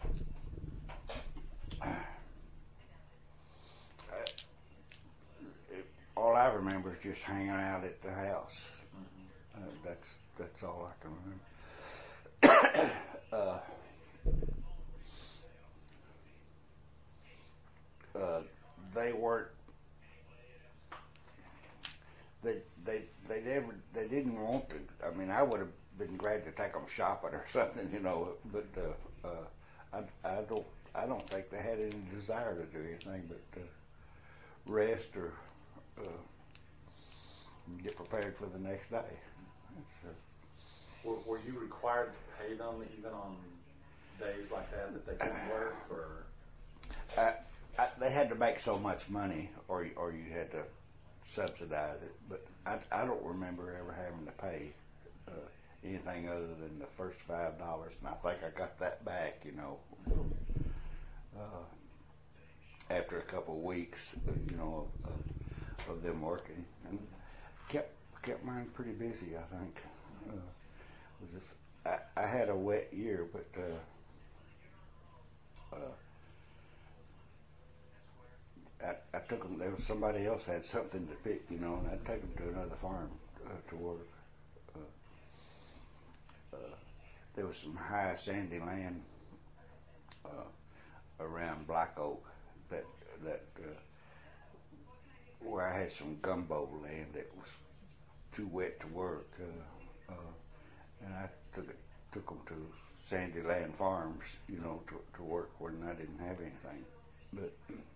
B: All I remember is just hanging out at the house.
A: Mm-hmm.
B: Uh, that's that's all I can remember. uh, uh, they weren't. They they they never they didn't want to. I mean, I would have been glad to take them shopping or something, you know. But uh, uh, I I don't I don't think they had any desire to do anything but uh, rest or. Uh, get prepared for the next day. Uh,
A: Were, were you required to pay them even on days like that that they couldn't work, or?
B: I, I, they had to make so much money, or or you had to subsidize it. But I, I don't remember ever having to pay uh, anything other than the first five dollars, and I think I got that back. You know, uh, after a couple of weeks, you know, of, of of them working, and kept kept mine pretty busy. I think uh, was if I, I had a wet year, but uh, uh, I, I took them. There was somebody else had something to pick, you know, and I'd take them to another farm uh, to work. Uh, uh, there was some high sandy land uh, around Black Oak that that. Uh, where I had some gumbo land that was too wet to work, uh, uh, and I took it, took them to sandy land farms, you know, to, to work when I didn't have anything. But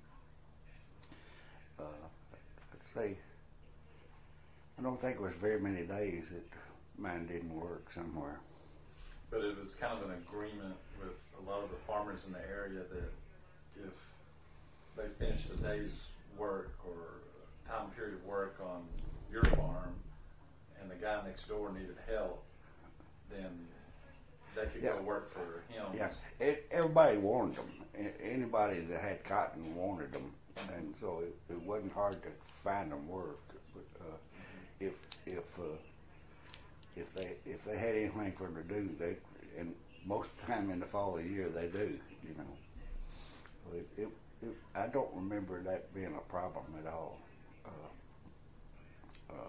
B: uh, I'd say I don't think it was very many days that mine didn't work somewhere.
A: But it was kind of an agreement with a lot of the farmers in the area that if they finished a day's work or time period of work on your farm and the guy next door needed help, then they could
B: yeah.
A: go work for him.
B: Yeah, it, everybody wanted them. A- anybody that had cotton wanted them, and so it, it wasn't hard to find them work. But uh, if if uh, if they if they had anything for them to do, they and most of the time in the fall of the year they do. You know, so it, it, it, I don't remember that being a problem at all. Uh, uh,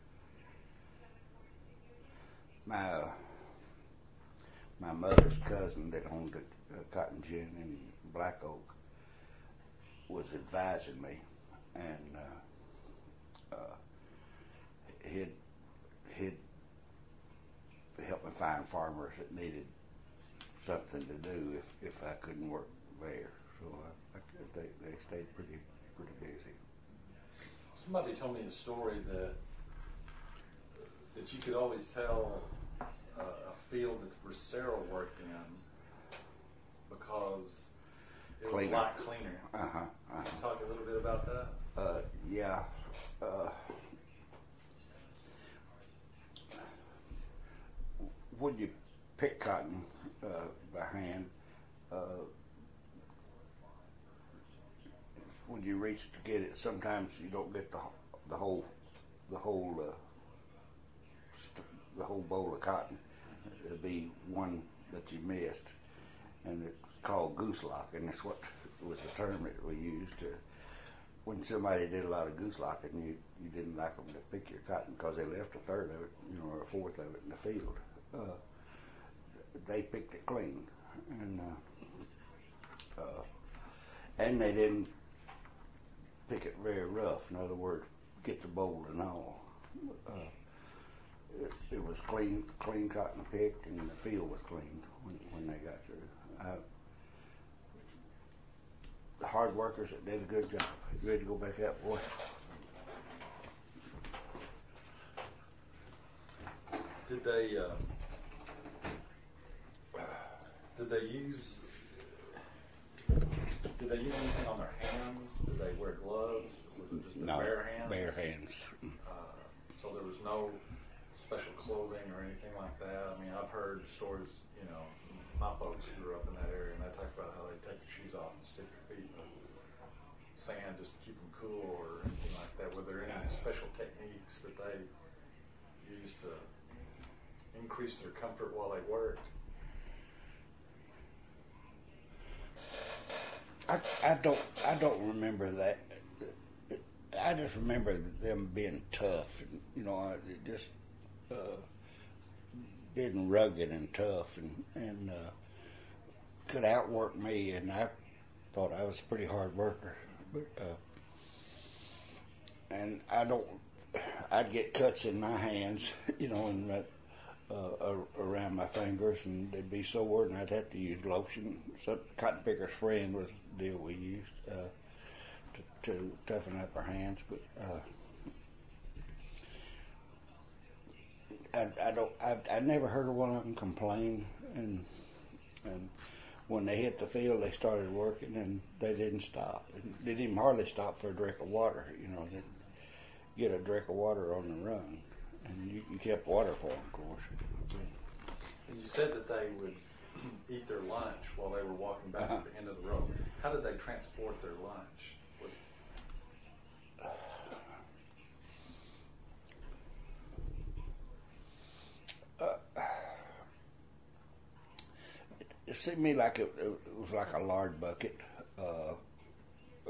B: my uh, my mother's cousin that owned a, a cotton gin in Black Oak was advising me, and uh, uh, he'd he'd help me find farmers that needed something to do if, if I couldn't work there. So I, I, they they stayed pretty pretty busy.
A: Somebody told me a story that that you could always tell uh, a field that Bracero worked in because it was
B: Cleaner.
A: a lot cleaner.
B: Uh-huh, uh-huh.
A: Can you talk a little bit about that?
B: Uh, yeah. Uh, when you pick cotton uh, by hand, uh, when you reach to get it, sometimes you don't get the the whole the whole uh, st- the whole bowl of cotton. It'll be one that you missed, and it's called goose locking. That's what was the term that we used to when somebody did a lot of goose locking. You you didn't like them to pick your cotton because they left a third of it, you know, or a fourth of it in the field. Uh, they picked it clean, and uh, uh, and they didn't pick it very rough. In other words, get the bowl and all. Uh, it, it was clean, clean cotton picked, and the field was clean when, when they got through. Uh, the hard workers that did a good job. You ready to go back out, boy?
A: Did they uh, did they use did they use anything on their hands? Did they wear gloves? Was it just the
B: No,
A: bare hands?
B: bare hands.
A: Uh, so there was no special clothing or anything like that. I mean, I've heard stories. You know, my folks who grew up in that area, and they talk about how they take their shoes off and stick their feet in the sand just to keep them cool or anything like that. Were there any special techniques that they used to increase their comfort while they worked?
B: I, I don't I don't remember that. I just remember them being tough, and, you know, it just uh, being rugged and tough, and and uh, could outwork me. And I thought I was a pretty hard worker, but uh, and I don't. I'd get cuts in my hands, you know, and that. Uh, around my fingers, and they'd be sore, and I'd have to use lotion. So Cotton Picker's Friend was the deal we used uh, to, to toughen up our hands. But uh, I, I don't. I, I never heard of one of them complain. And and when they hit the field, they started working, and they didn't stop. They didn't even hardly stop for a drink of water. You know, they'd get a drink of water on the run. And you, you kept water for them, of course.
A: And you said that they would eat their lunch while they were walking back
B: uh-huh.
A: at the end of the road. How did they transport their lunch?
B: Uh, it, it seemed to me like it, it was like a lard bucket. Uh, uh,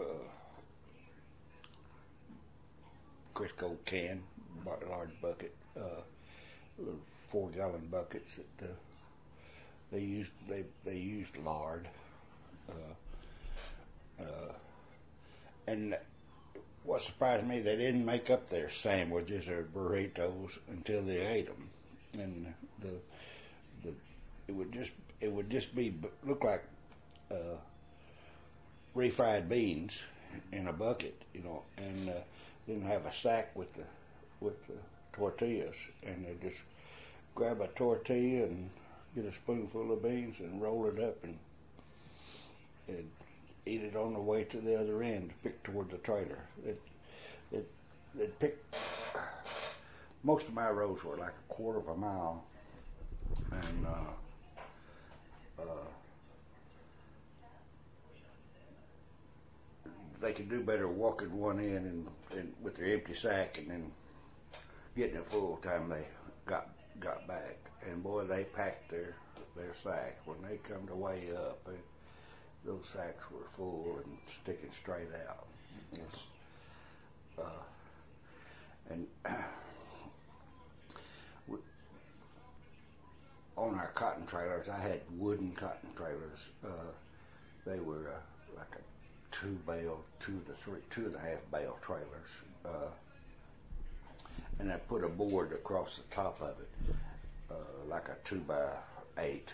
B: Crisco can. Large bucket, uh, four gallon buckets that uh, they used. They they used lard, uh, uh, and what surprised me, they didn't make up their sandwiches or burritos until they ate them, and the the it would just it would just be look like uh, refried beans in a bucket, you know, and uh, didn't have a sack with the with the tortillas, and they just grab a tortilla and get a spoonful of beans and roll it up and, and eat it on the way to the other end, pick toward the trailer. It, it, they'd pick, most of my roads were like a quarter of a mile, and uh, uh, they could do better walking one in and, and with their empty sack, and then getting it full time they got got back. And boy, they packed their their sack. When they come to weigh up, they, those sacks were full and sticking straight out. It's, uh, and we, on our cotton trailers, I had wooden cotton trailers. Uh, they were uh, like a two bale, two to three, two and a half bale trailers. Uh, and I put a board across the top of it, uh, like a two by eight,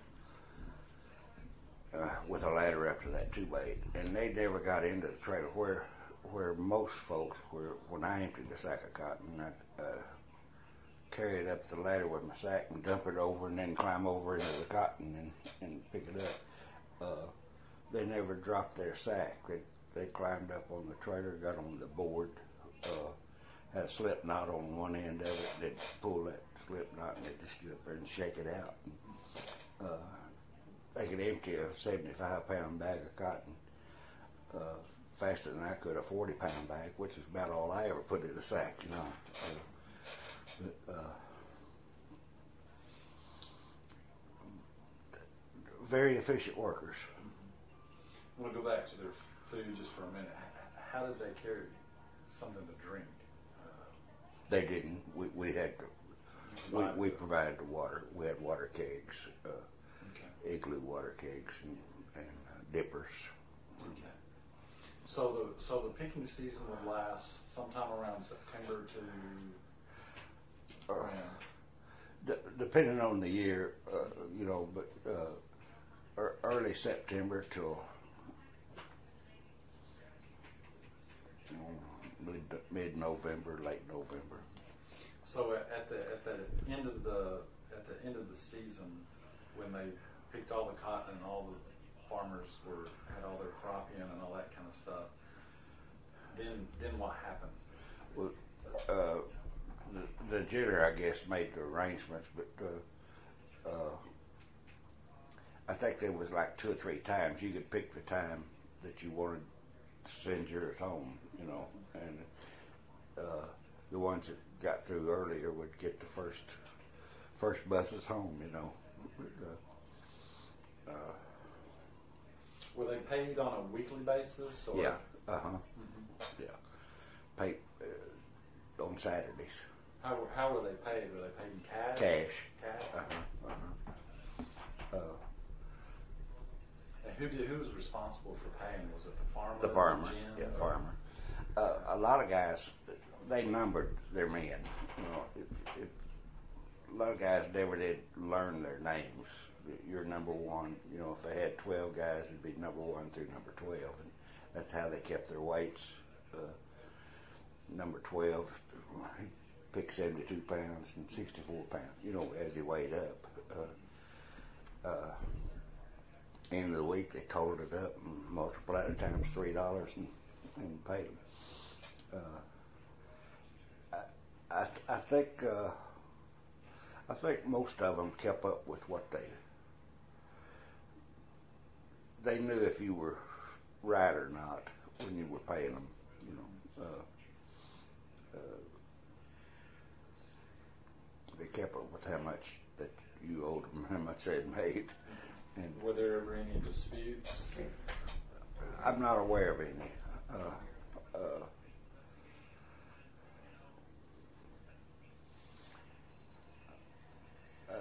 B: uh, with a ladder up to that two by eight. And they never got into the trailer where where most folks were. When I emptied the sack of cotton, I'd uh, carry it up the ladder with my sack and dump it over, and then climb over into the cotton and, and pick it up. Uh, they never dropped their sack. They they climbed up on the trailer, got on the board. Uh, had a slip knot on one end of it. They'd pull that slip knot and they'd just get up there and shake it out. And, uh, they could empty a seventy-five pound bag of cotton uh, faster than I could a forty pound bag, which is about all I ever put in a sack, you know. Uh, but, uh, very efficient workers.
A: I'm going to go back to their food just for a minute. H- How did they carry something to drink? Uh,
B: They didn't. We, we had to, we,
A: provide
B: we
A: the-
B: provided the water. We had water kegs, uh,
A: Okay.
B: igloo water kegs, and, and uh, dippers.
A: Okay. So the so the picking season would last sometime around September to
B: Uh,
A: when?
B: D- depending on the year, uh, you know, but uh, er, early September till you know, mid mid November, late November.
A: So at at the at the end of the at the end of the season, when they picked all the cotton and all the farmers were had all their crop in and all that kind of stuff, then then what happened?
B: Well, uh, the, the jailer, I guess, made the arrangements, but uh, uh, I think there was like two or three times you could pick the time that you wanted to send yours home, you know, and uh, the ones that got through earlier would get the first first buses home, you know. Uh, uh,
A: Were they paid on a weekly basis? Or?
B: yeah, uh huh,
A: Mhm.
B: yeah. Pay uh, on Saturdays.
A: How were- how were they paid? Were they paid in cash?
B: Cash.
A: Cash.
B: Uh-huh, uh-huh. Uh,
A: And who did, who was responsible for paying? Was it the farmer?
B: the farmer,
A: Jim,
B: yeah,
A: or-
B: farmer. Uh, a lot of guys, they numbered their men. You know, if, if a lot of guys never did learn their names. You're number one. You know, if they had twelve guys, it'd be number one through number twelve, and that's how they kept their weights. Uh, number twelve, he picked seventy-two pounds and sixty-four pounds. You know, as he weighed up. Uh, uh, end of the week, they totaled it up and multiplied it times three dollars and, and paid them. Uh, I, I, I think uh, I think most of them kept up with what they they knew if you were right or not when you were paying them. You know, uh, uh, they kept up with how much that you owed them, how much they had made. And
A: Were there ever any disputes?
B: I'm not aware of any. Uh, uh, uh,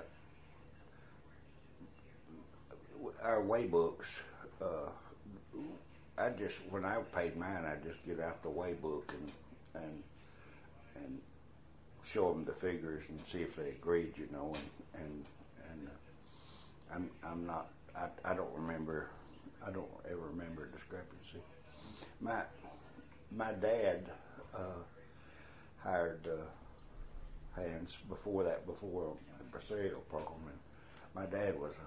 B: our way books, uh, I just, when I paid mine, I just get out the way book and, and, and show them the figures and see if they agreed, you know, and, and, and uh, I'm, I'm not, I, I don't remember, I don't ever remember discrepancy. My, my dad, uh, hired, uh, hands before that, before the Bracero program, and my dad was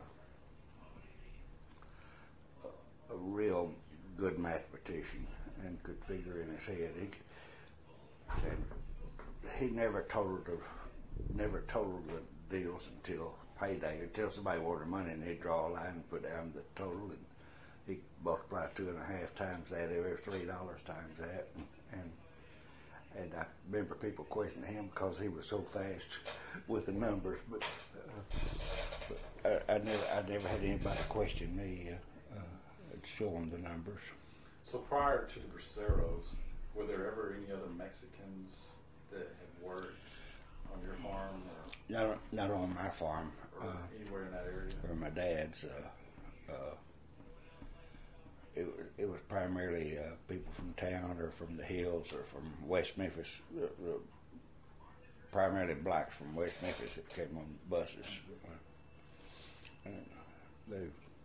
B: a, a, a real good mathematician and could figure in his head. He, and he never totaled the, never totaled the deals until payday, until somebody wanted money and he'd draw a line and put down the total, and he multiplied two and a half times that, every three dollars times that, and, and and I remember people questioning him because he was so fast with the numbers, but, uh, but I, I never I never had anybody question me. Uh, uh, I'd show them the numbers.
A: So prior to the Braceros, were there ever any other Mexicans that had worked on your farm or,
B: Not not on my farm.
A: or
B: Uh,
A: anywhere in that area?
B: or my dad's. Uh, uh, it, was- it was primarily uh, people from town or from the hills or from West Memphis. Uh, uh, primarily blacks from West Memphis that came on buses. Uh, and they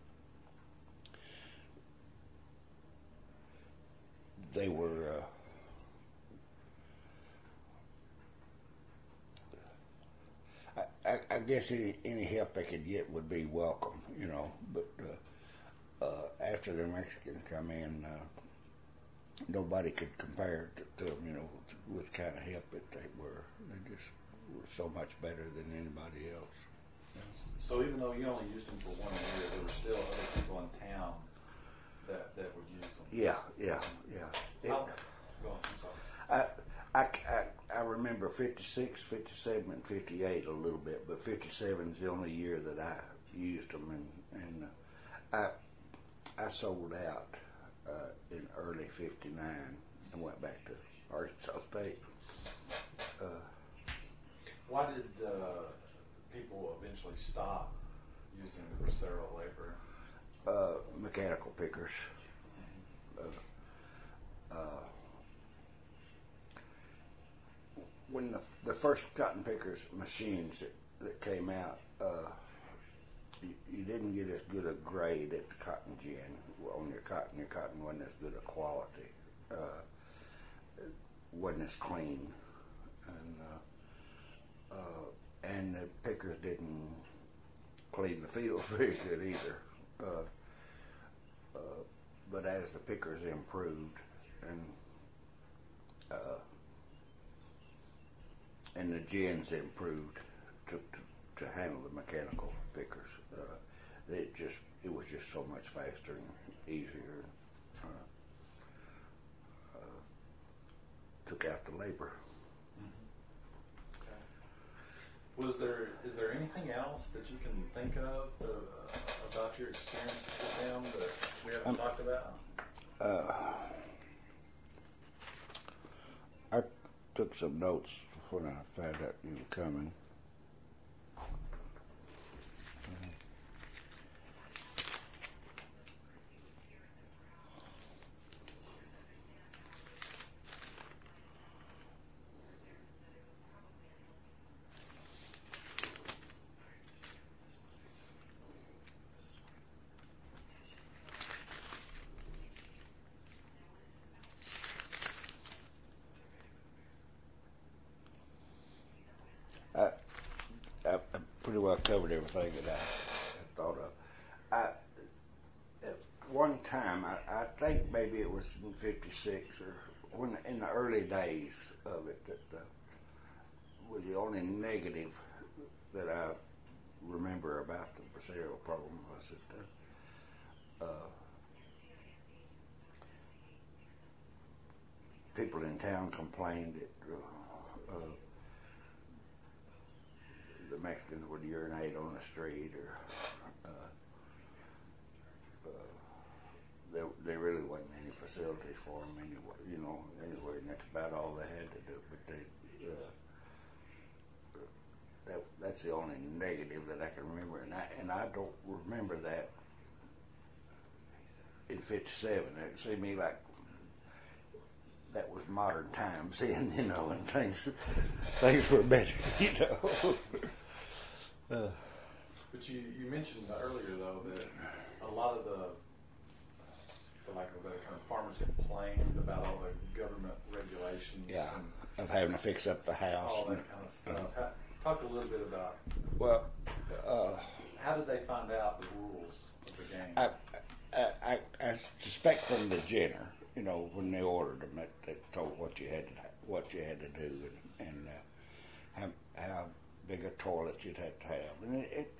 B: they were. Uh, I, I, I guess any, any help they could get would be welcome, you know. But uh, uh, after the Mexicans come in, uh, nobody could compare to, to them, you know, with, with kind of help that they were. They just were so much better than anybody else.
A: So even though you only used them for one year, there were still other people in town that, that would use them.
B: Yeah, yeah, yeah. It,
A: How, go on, I'm sorry.
B: I, I, I, I remember fifty-six, fifty-seven, and fifty-eight a little bit, but fifty-seven is the only year that I used them, and, and I I sold out uh, in early fifty-nine and went back to Arkansas State. Uh,
A: Why did uh, people eventually stop using Bracero labor?
B: uh, mechanical pickers. Uh, uh, when the, the first cotton pickers machines that, that came out, uh, you, you didn't get as good a grade at the cotton gin on your cotton. Your cotton wasn't as good a quality. Uh, it wasn't as clean, and uh, uh, and the pickers didn't clean the field very good either. Uh, uh, but as the pickers improved and uh, and the gins improved to, to, to handle the mechanical pickers, uh, it just it was just so much faster and easier. Uh, uh, took out the labor.
A: Was there is there anything else that you can think of uh, about your experiences with them that we haven't um, talked about?
B: Uh, I took some notes when I found out you were coming. I, I, I pretty well covered everything that I, I thought of. I, at one time, I, I think maybe it was in fifty-six or when in the early days of it that uh, was the only negative that I remember about the Bracero program was that uh, uh, people in town complained that uh, uh, the Mexicans would urinate on the street, or uh, uh, there, there really wasn't any facilities for them anywhere, you know, anywhere, and that's about all they had to do. But they, uh, that, that's the only negative that I can remember, and I, and I don't remember that in fifty-seven. It seemed to me like that was modern times then, you know, and things things were better, you know. uh,
A: but you, you mentioned earlier, though, that a lot of the, for lack of a better term, farmers complained about all the government regulations.
B: Yeah,
A: and
B: of having to fix up the house.
A: All that kind of stuff. Uh, Talk a little bit about,
B: well, uh,
A: how did they find out the rules of the game?
B: I, I, I, I suspect from the ginner. You know, when they ordered them, they, they told what you had to what you had to do, and, and uh, how how big a toilet you'd have to have. And it, it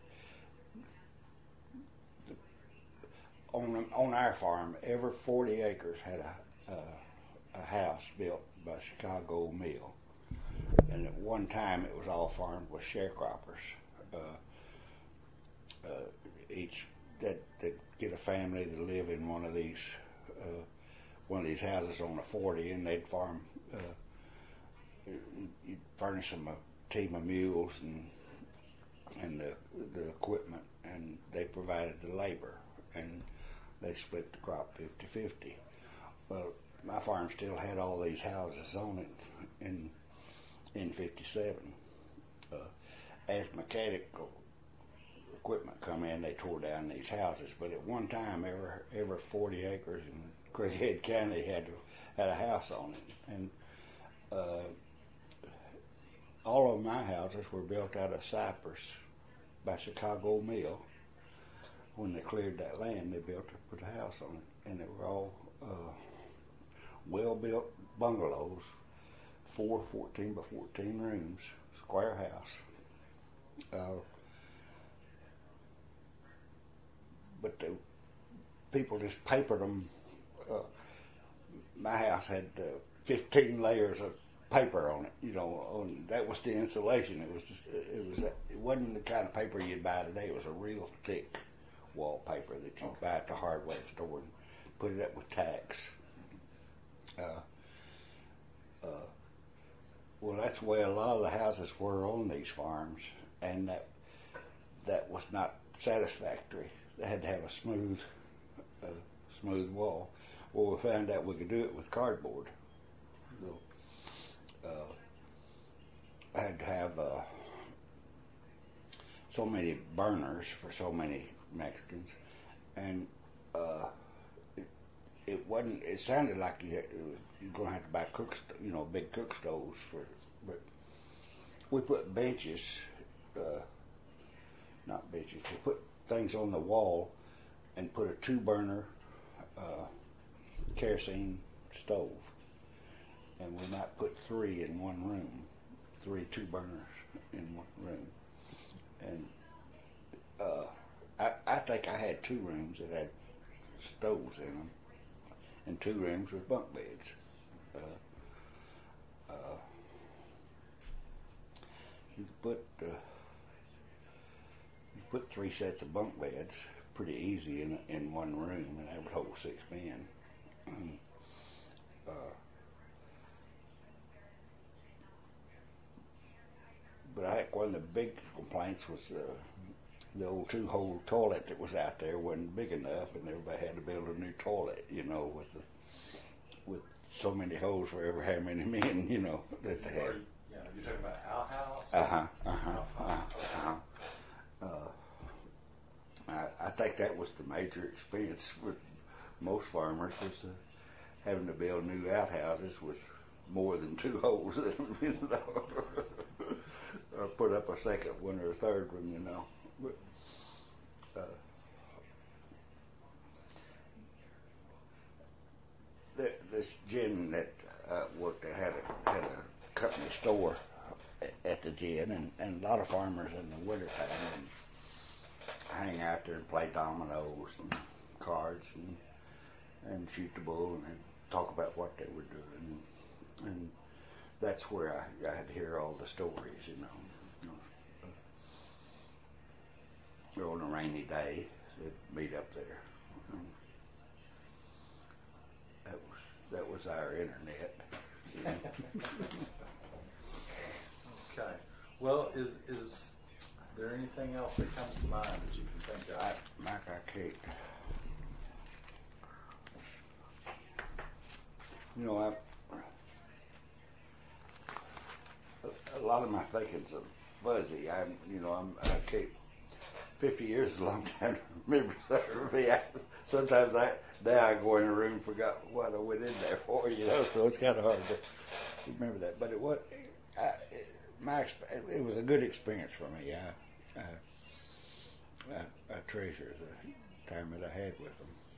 B: the, on on our farm, every forty acres had a uh, a house built by Chicago Mill, and at one time it was all farmed with sharecroppers. Uh, uh, each that that get a family to live in one of these. Uh, one of these houses on a forty, and they'd farm, uh, you'd furnish them a team of mules and and the, the equipment, and they provided the labor, and they split the crop fifty-fifty. Well, my farm still had all these houses on it in in fifty-seven. Uh, as mechanical equipment come in, they tore down these houses, but at one time, every every forty acres in Craighead County had to, had a house on it, and uh, all of my houses were built out of cypress by Chicago Mill. When they cleared that land, they built put a house on it, and they were all uh, well-built bungalows, four fourteen by fourteen rooms, square house. Uh, but the people just papered them. Uh, my house had uh, fifteen layers of paper on it. You know, on, that was the insulation. It was just, it was, it wasn't the kind of paper you'd buy today. It was a real thick, wallpaper that you
A: Okay.
B: buy at the hardware store and put it up with tacks. Uh, uh, well, that's the way a lot of the houses were on these farms, and that that was not satisfactory. They had to have a smooth, uh, smooth wall. Well, we found out we could do it with cardboard. So, uh, I had to have uh, so many burners for so many Mexicans, and uh, it, it wasn't. It sounded like you had, you're going to have to buy cook, sto- you know, big cook stoves for. But we put benches, uh, not benches. We put things on the wall, and put a two burner uh, kerosene stove, and we might put three in one room, three two burners in one room, and uh, I, I think I had two rooms that had stoves in them, and two rooms with bunk beds. Uh, uh, you put uh, you put three sets of bunk beds pretty easy in in one room, and that would hold six men. Um, uh, but I think one of the big complaints was uh, the old two-hole toilet that was out there wasn't big enough, and everybody had to build a new toilet, you know, with the, with so many holes for every how many men, you know, that they had.
A: Or, yeah, you're talking about outhouse?
B: Uh huh. Uh huh. Uh huh. Uh, I, I think that was the major expense for most farmers was uh, having to build new outhouses with more than two holes in them, you know, or put up a second one or a third one, you know. But, uh, th- this gin that uh, worked at had a had a company store at the gin, and, and a lot of farmers in the wintertime and hang out there and play dominoes and cards and and shoot the bull and they'd talk about what they were doing, and, and that's where I, I had to hear all the stories, you know. You know, on a rainy day, they'd meet up there. And that was that was our internet. You know.
A: Okay. Well, is is there anything else that comes to mind that you can think of?
B: I, Mike, I can't. You know, I, a, a lot of my thinking's fuzzy. I'm, you know, I'm, I can't. Fifty years is a long time to remember something. I, sometimes I now I go in a room and forgot what I went in there for. You know, so it's kind of hard to remember that. But it was, I, my it was a good experience for me. I, I, I, I treasure the time that I had with them.